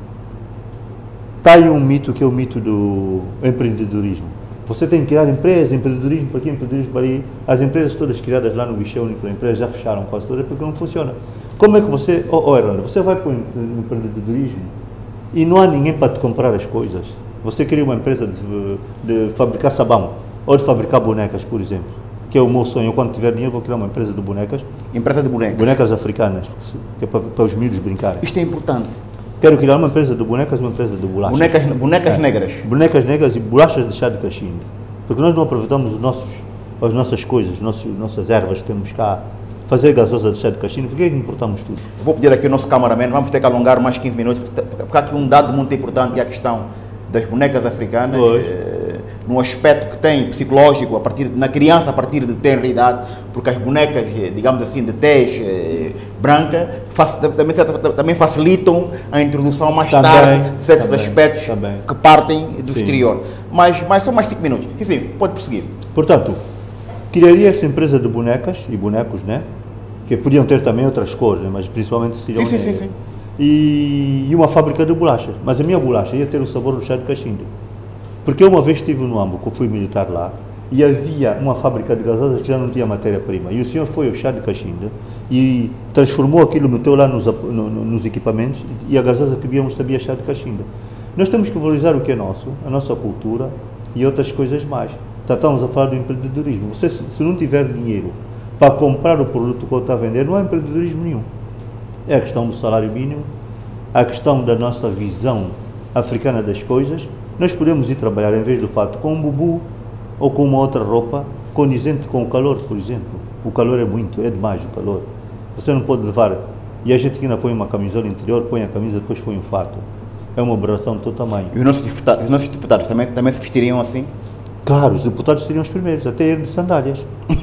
está aí um mito que é o mito do empreendedorismo. Você tem que criar empresa, empreendedorismo para aqui, empreendedorismo para ali. As empresas todas criadas lá no guichê único da empresa já fecharam quase todas porque não funciona. Como é que você, oh, oh Hernando, você vai para o empreendedorismo e não há ninguém para te comprar as coisas. Você cria uma empresa de, de fabricar sabão ou de fabricar bonecas, por exemplo, que é o meu sonho. Eu, quando tiver dinheiro, vou criar uma empresa de bonecas. Empresa de bonecas? Bonecas africanas, que é para, para os miúdos brincarem. Isto é importante. Quero criar uma empresa de bonecas e uma empresa de bolachas. Bonecas, bonecas é. negras? Bonecas negras e bolachas de chá de cachimbo. Porque nós não aproveitamos os nossos, as nossas coisas, as nossas, nossas ervas que temos cá. Fazer gasosa de chá de cachimbo, por que é que importamos tudo? Vou pedir aqui ao nosso cameraman, vamos ter que alongar mais quinze minutos, porque há aqui um dado muito importante, é a questão das bonecas africanas, eh, no aspecto que tem psicológico, a partir, na criança a partir de tenra idade, porque as bonecas, eh, digamos assim, de tez eh, branca, fac, também, também facilitam a introdução mais também, tarde de certos também, aspectos também. que partem do Sim. exterior. Mas, mas só mais cinco minutos. Sim, sim, pode prosseguir. Portanto, criaria essa empresa de bonecas e bonecos, né? Que podiam ter também outras cores, né? Mas principalmente sim, sim, sim, sim. E, e uma fábrica de bolachas. Mas a minha bolacha ia ter o sabor do chá de cachimbo. Porque eu uma vez estive no Ambo, que eu fui militar lá, e havia uma fábrica de gasosas que já não tinha matéria-prima. E o senhor foi ao chá de cachimbo e transformou aquilo, meteu lá nos, no, nos equipamentos, e a gasosa que bebíamos sabia chá de cachimbo. Nós temos que valorizar o que é nosso, a nossa cultura e outras coisas mais. Estamos a falar do empreendedorismo. Você, se não tiver dinheiro para comprar o produto que eu está a vender, não há empreendedorismo nenhum. É a questão do salário mínimo, a questão da nossa visão africana das coisas. Nós podemos ir trabalhar, em vez do fato, com um bubu ou com uma outra roupa condizente com o calor, por exemplo. O calor é muito, é demais o calor. Você não pode levar, e a gente que ainda põe uma camisola interior, põe a camisa, depois põe um fato. É uma aberração do teu tamanho. E os nossos deputados, os nossos deputados também, também se vestiriam assim? Claro, os deputados seriam os primeiros, até ir de sandálias.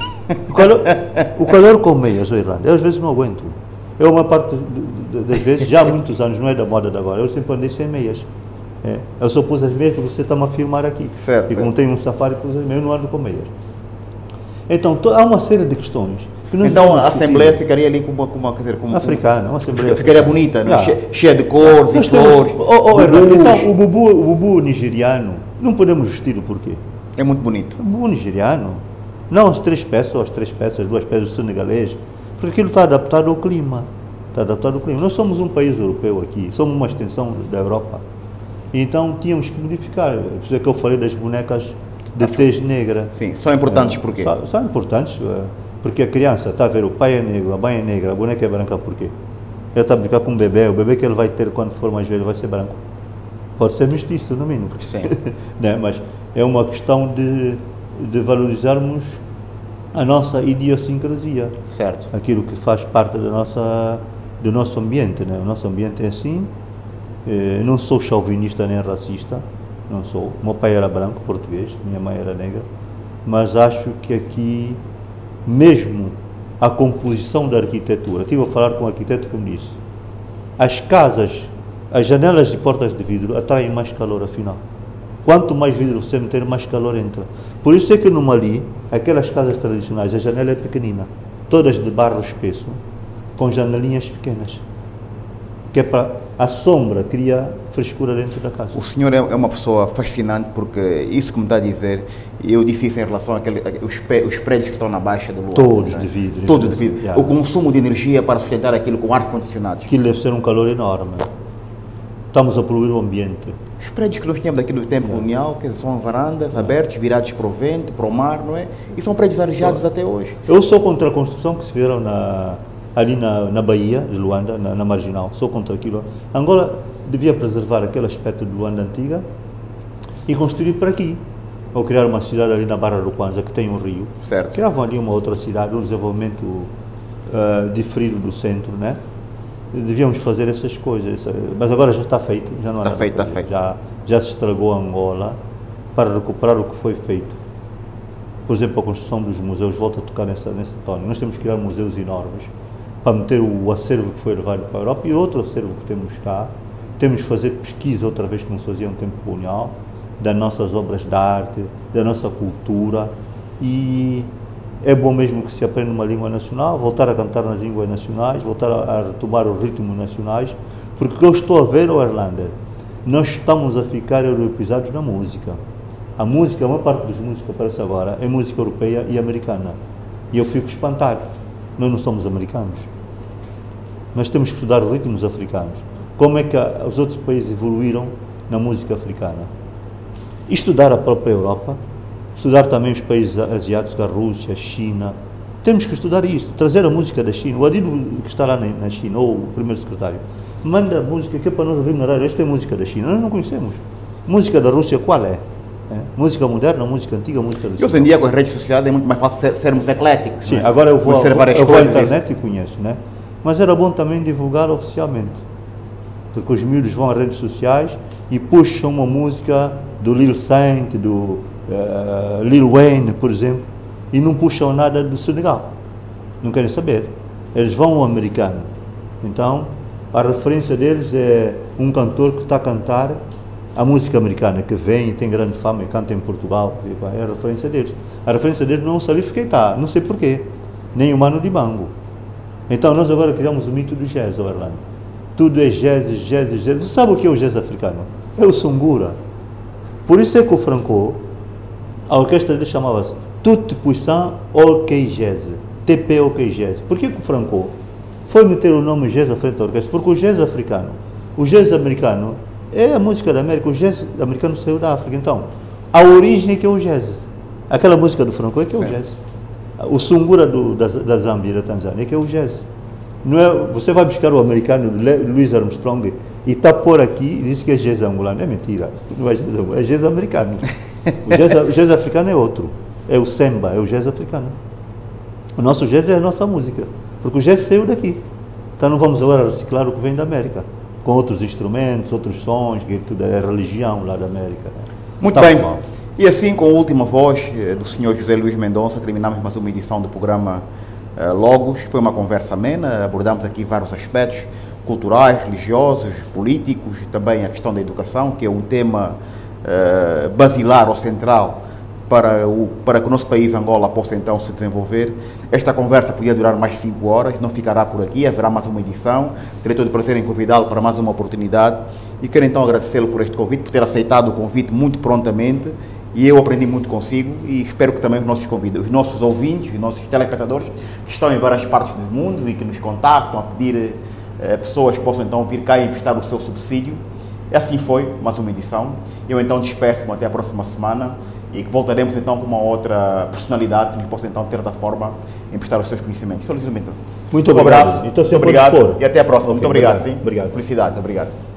O calor, o calor com meias, ô Irlanda, eu às vezes não aguento. Eu, uma parte de, de, das vezes, já há muitos anos, não é da moda de agora, eu sempre andei sem meias. É, eu só pus as meias porque você está-me a filmar aqui. Certo, e como certo. tenho um safari, pus as meias, eu não ando com meias. Então, to, há uma série de questões. Que nós então a Assembleia ficaria ali com uma, com uma quer dizer, com africana, uma Assembleia ficaria africana. bonita, não? Ah. Che, cheia de cores Nós e flores. Temos, oh, oh, Irlanda, então, o bubu, o bubu nigeriano, não podemos vestir o porquê? É muito bonito. O bubu nigeriano, não as três peças, as três peças, duas peças do senegalês, porque aquilo está adaptado ao clima. Está adaptado ao clima. Nós somos um país europeu aqui, somos uma extensão da Europa. Então tínhamos que modificar. Por isso é que eu falei das bonecas de tez negra. Sim, são importantes é, porquê? São, são importantes porque a criança está a ver o pai é negro, a mãe é negra, a boneca é branca, porquê? Ele está a brincar com um bebê, o bebê que ele vai ter quando for mais velho vai ser branco. Pode ser mestiço, no mínimo. Sim. Né? Mas é uma questão de, de valorizarmos a nossa idiosincrasia. Certo. Aquilo que faz parte da nossa, do nosso ambiente. Né? O nosso ambiente é assim. Eh, não sou chauvinista nem racista. Não sou. Meu pai era branco, português. Minha mãe era negra. Mas acho que aqui, mesmo a composição da arquitetura, estive a falar com um arquiteto que me disse, as casas, as janelas e portas de vidro atraem mais calor, afinal. Quanto mais vidro você meter, mais calor entra. Por isso é que no Mali, aquelas casas tradicionais, a janela é pequenina, todas de barro espesso, com janelinhas pequenas, que é para a sombra cria frescura dentro da casa. O senhor é uma pessoa fascinante, porque isso que me está a dizer, eu disse isso em relação àquele, os, os prédios que estão na Baixa do Luanda. Todos né? de vidro. Todos de vidro. Yeah. O consumo de energia para sustentar aquilo com ar-condicionado. Aquilo deve ser um calor enorme. Estamos a poluir o ambiente. Os prédios que nós tínhamos aqui do tempo colonial, que são varandas abertas, virados para o vento, para o mar, não é? E são prédios arejados até hoje. Eu sou contra a construção que se fizeram na, ali na, na Bahia de Luanda, na, na Marginal. Sou contra aquilo. Angola devia preservar aquele aspecto de Luanda antiga e construir para aqui. ou criar uma cidade ali na Barra do Kwanza, que tem um rio. Certo. Criavam ali uma outra cidade, um desenvolvimento uh, diferido do centro, né? Devíamos fazer essas coisas, mas agora já está feito. Já não está feito, está feito. Já, já se estragou Angola para recuperar o que foi feito. Por exemplo, a construção dos museus, volta a tocar nessa, nessa tona. Nós temos que criar museus enormes para meter o acervo que foi levado para a Europa e outro acervo que temos cá. Temos que fazer pesquisa outra vez, como se fazia no tempo colonial, das nossas obras de arte, da nossa cultura, e é bom mesmo que se aprenda uma língua nacional, voltar a cantar nas línguas nacionais, voltar a, a retomar os ritmos nacionais, porque o que eu estou a ver, oh Erlander, nós estamos a ficar europeizados na música. A música, a maior parte dos músicos que aparece agora é música europeia e americana, e eu fico espantado. Nós não somos americanos. Nós temos que estudar os ritmos africanos. Como é que a, os outros países evoluíram na música africana? E estudar a própria Europa, estudar também os países asiáticos, a Rússia, a China. Temos que estudar isto, trazer a música da China. O Adido que está lá na China, ou o primeiro secretário, manda a música que é para nós ouvir na rádio. Esta é música da China, nós não conhecemos. Música da Rússia, qual é? É? Música moderna, música antiga, música da China. E hoje em dia, com as redes sociais, é muito mais fácil ser, sermos ecléticos. Sim, né? agora eu vou, eu várias vou à coisas, internet isso. e conheço, né? Mas era bom também divulgar oficialmente. Porque os miúdos vão às redes sociais e puxam uma música do Lil Saint, do uh, Lil Wayne, por exemplo, e não puxam nada do Senegal. Não querem saber. Eles vão ao americano. Então, a referência deles é um cantor que está a cantar a música americana, que vem e tem grande fama e canta em Portugal. É a referência deles. A referência deles não é o Salif Keita, não sei porquê, nem o Mano Dibango. Então, nós agora criamos o mito do jazz, Orlando. Tudo é jazz, jazz, jazz. Você sabe o que é o jazz africano? É o Sungura. Por isso é que o Franco, a orquestra dele chamava-se Toute Puissant Orquei Jazz, T P Orquei Jazz. Por que que o Franco foi meter o nome jazz à frente da orquestra? Porque o jazz africano, o jazz americano, é a música da América, o jazz americano saiu da África. Então, a origem é que é o jazz. Aquela música do Franco é que é o jazz. O Sungura do, da, da Zâmbia, da Tanzânia, é que é o jazz. Não é, você vai buscar o americano Louis Armstrong e está por aqui e diz que é jazz angolano. É mentira, não é jazz angolano, é jazz americano. O jazz, o jazz africano é outro, é o samba, é o jazz africano. O nosso jazz é a nossa música, porque o jazz saiu daqui. Então não vamos agora reciclar o que vem da América, com outros instrumentos, outros sons, que tudo é religião lá da América. Muito tá bem. Mal. E assim, com a última voz do senhor José Luís Mendonça, terminamos mais uma edição do programa uh, Logos. Foi uma conversa amena, abordamos aqui vários aspectos culturais, religiosos, políticos, e também a questão da educação, que é um tema uh, basilar ou central para, o, para que o nosso país, Angola, possa então se desenvolver. Esta conversa podia durar mais cinco horas, não ficará por aqui, haverá mais uma edição. Terei todo o prazer em convidá-lo para mais uma oportunidade e quero então agradecê-lo por este convite, por ter aceitado o convite muito prontamente. E eu aprendi muito consigo e espero que também os nossos convidados, os nossos ouvintes, os nossos telespectadores que estão em várias partes do mundo e que nos contactam a pedir eh, pessoas que possam então vir cá e emprestar o seu subsídio. E assim foi mais uma edição. Eu então despeço-me até a próxima semana e que voltaremos então com uma outra personalidade que nos possa então, de certa forma, emprestar os seus conhecimentos. Muito obrigado. Um abraço, muito obrigado e até a próxima. Okay, muito obrigado. obrigado. Sim. Obrigado. Felicidades, obrigado.